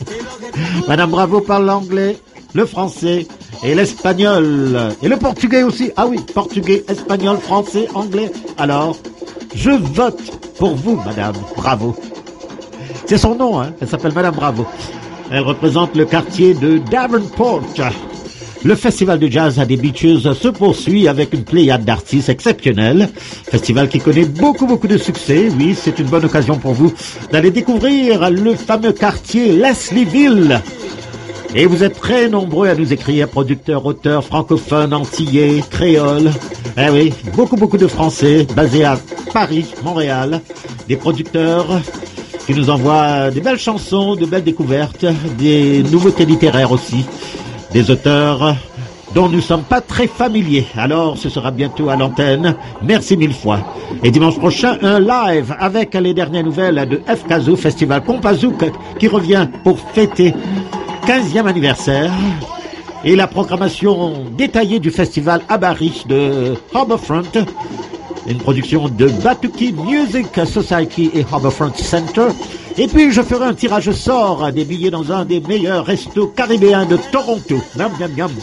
Madame Bravo parle l'anglais, le français et l'espagnol. Et le portugais aussi. Ah oui, portugais, espagnol, français, anglais. Alors, je vote pour vous, Madame Bravo. C'est son nom, hein. Elle s'appelle Madame Bravo. Elle représente le quartier de Davenport. Le festival de jazz à des Beaches se poursuit avec une pléiade d'artistes exceptionnels. Festival qui connaît beaucoup, beaucoup de succès. Oui, c'est une bonne occasion pour vous d'aller découvrir le fameux quartier Leslieville. Et vous êtes très nombreux à nous écrire, producteurs, auteurs, francophones, antillais, créoles. Eh oui, beaucoup, beaucoup de Français basés à Paris, Montréal. Des producteurs qui nous envoient des belles chansons, de belles découvertes, des nouveautés littéraires aussi, des auteurs dont nous ne sommes pas très familiers. Alors, ce sera bientôt à l'antenne. Merci mille fois. Et dimanche prochain, un live avec les dernières nouvelles de F K Z O, Festival Compazouk, qui revient pour fêter quinzième anniversaire. Et la programmation détaillée du festival Abari de Harbourfront, une production de Batuki Music Society et Harbourfront Center. Et puis je ferai un tirage au sort des billets dans un des meilleurs restos caribéens de Toronto. Miam, miam, miam.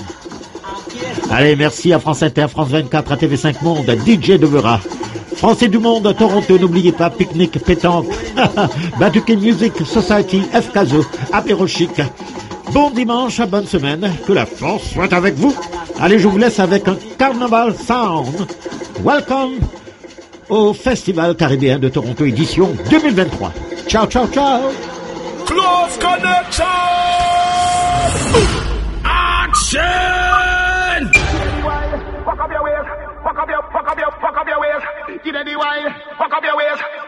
Allez, merci à France Inter, France vingt-quatre, à T V cinq Monde, D J Devera. Français du Monde, Toronto, n'oubliez pas, pique-nique, pétanque, Batuki Music Society, F K Z O, apéro chic. Bon dimanche, bonne semaine, que la force soit avec vous. Allez, je vous laisse avec un Carnival Sound. Welcome au Festival Caribéen de Toronto, édition deux mille vingt-trois. Ciao, ciao, ciao. Close connection. Action. Fuck up your ways. Fuck up your, fuck up your, fuck up your ways. Give it the wine. Fuck up your ways.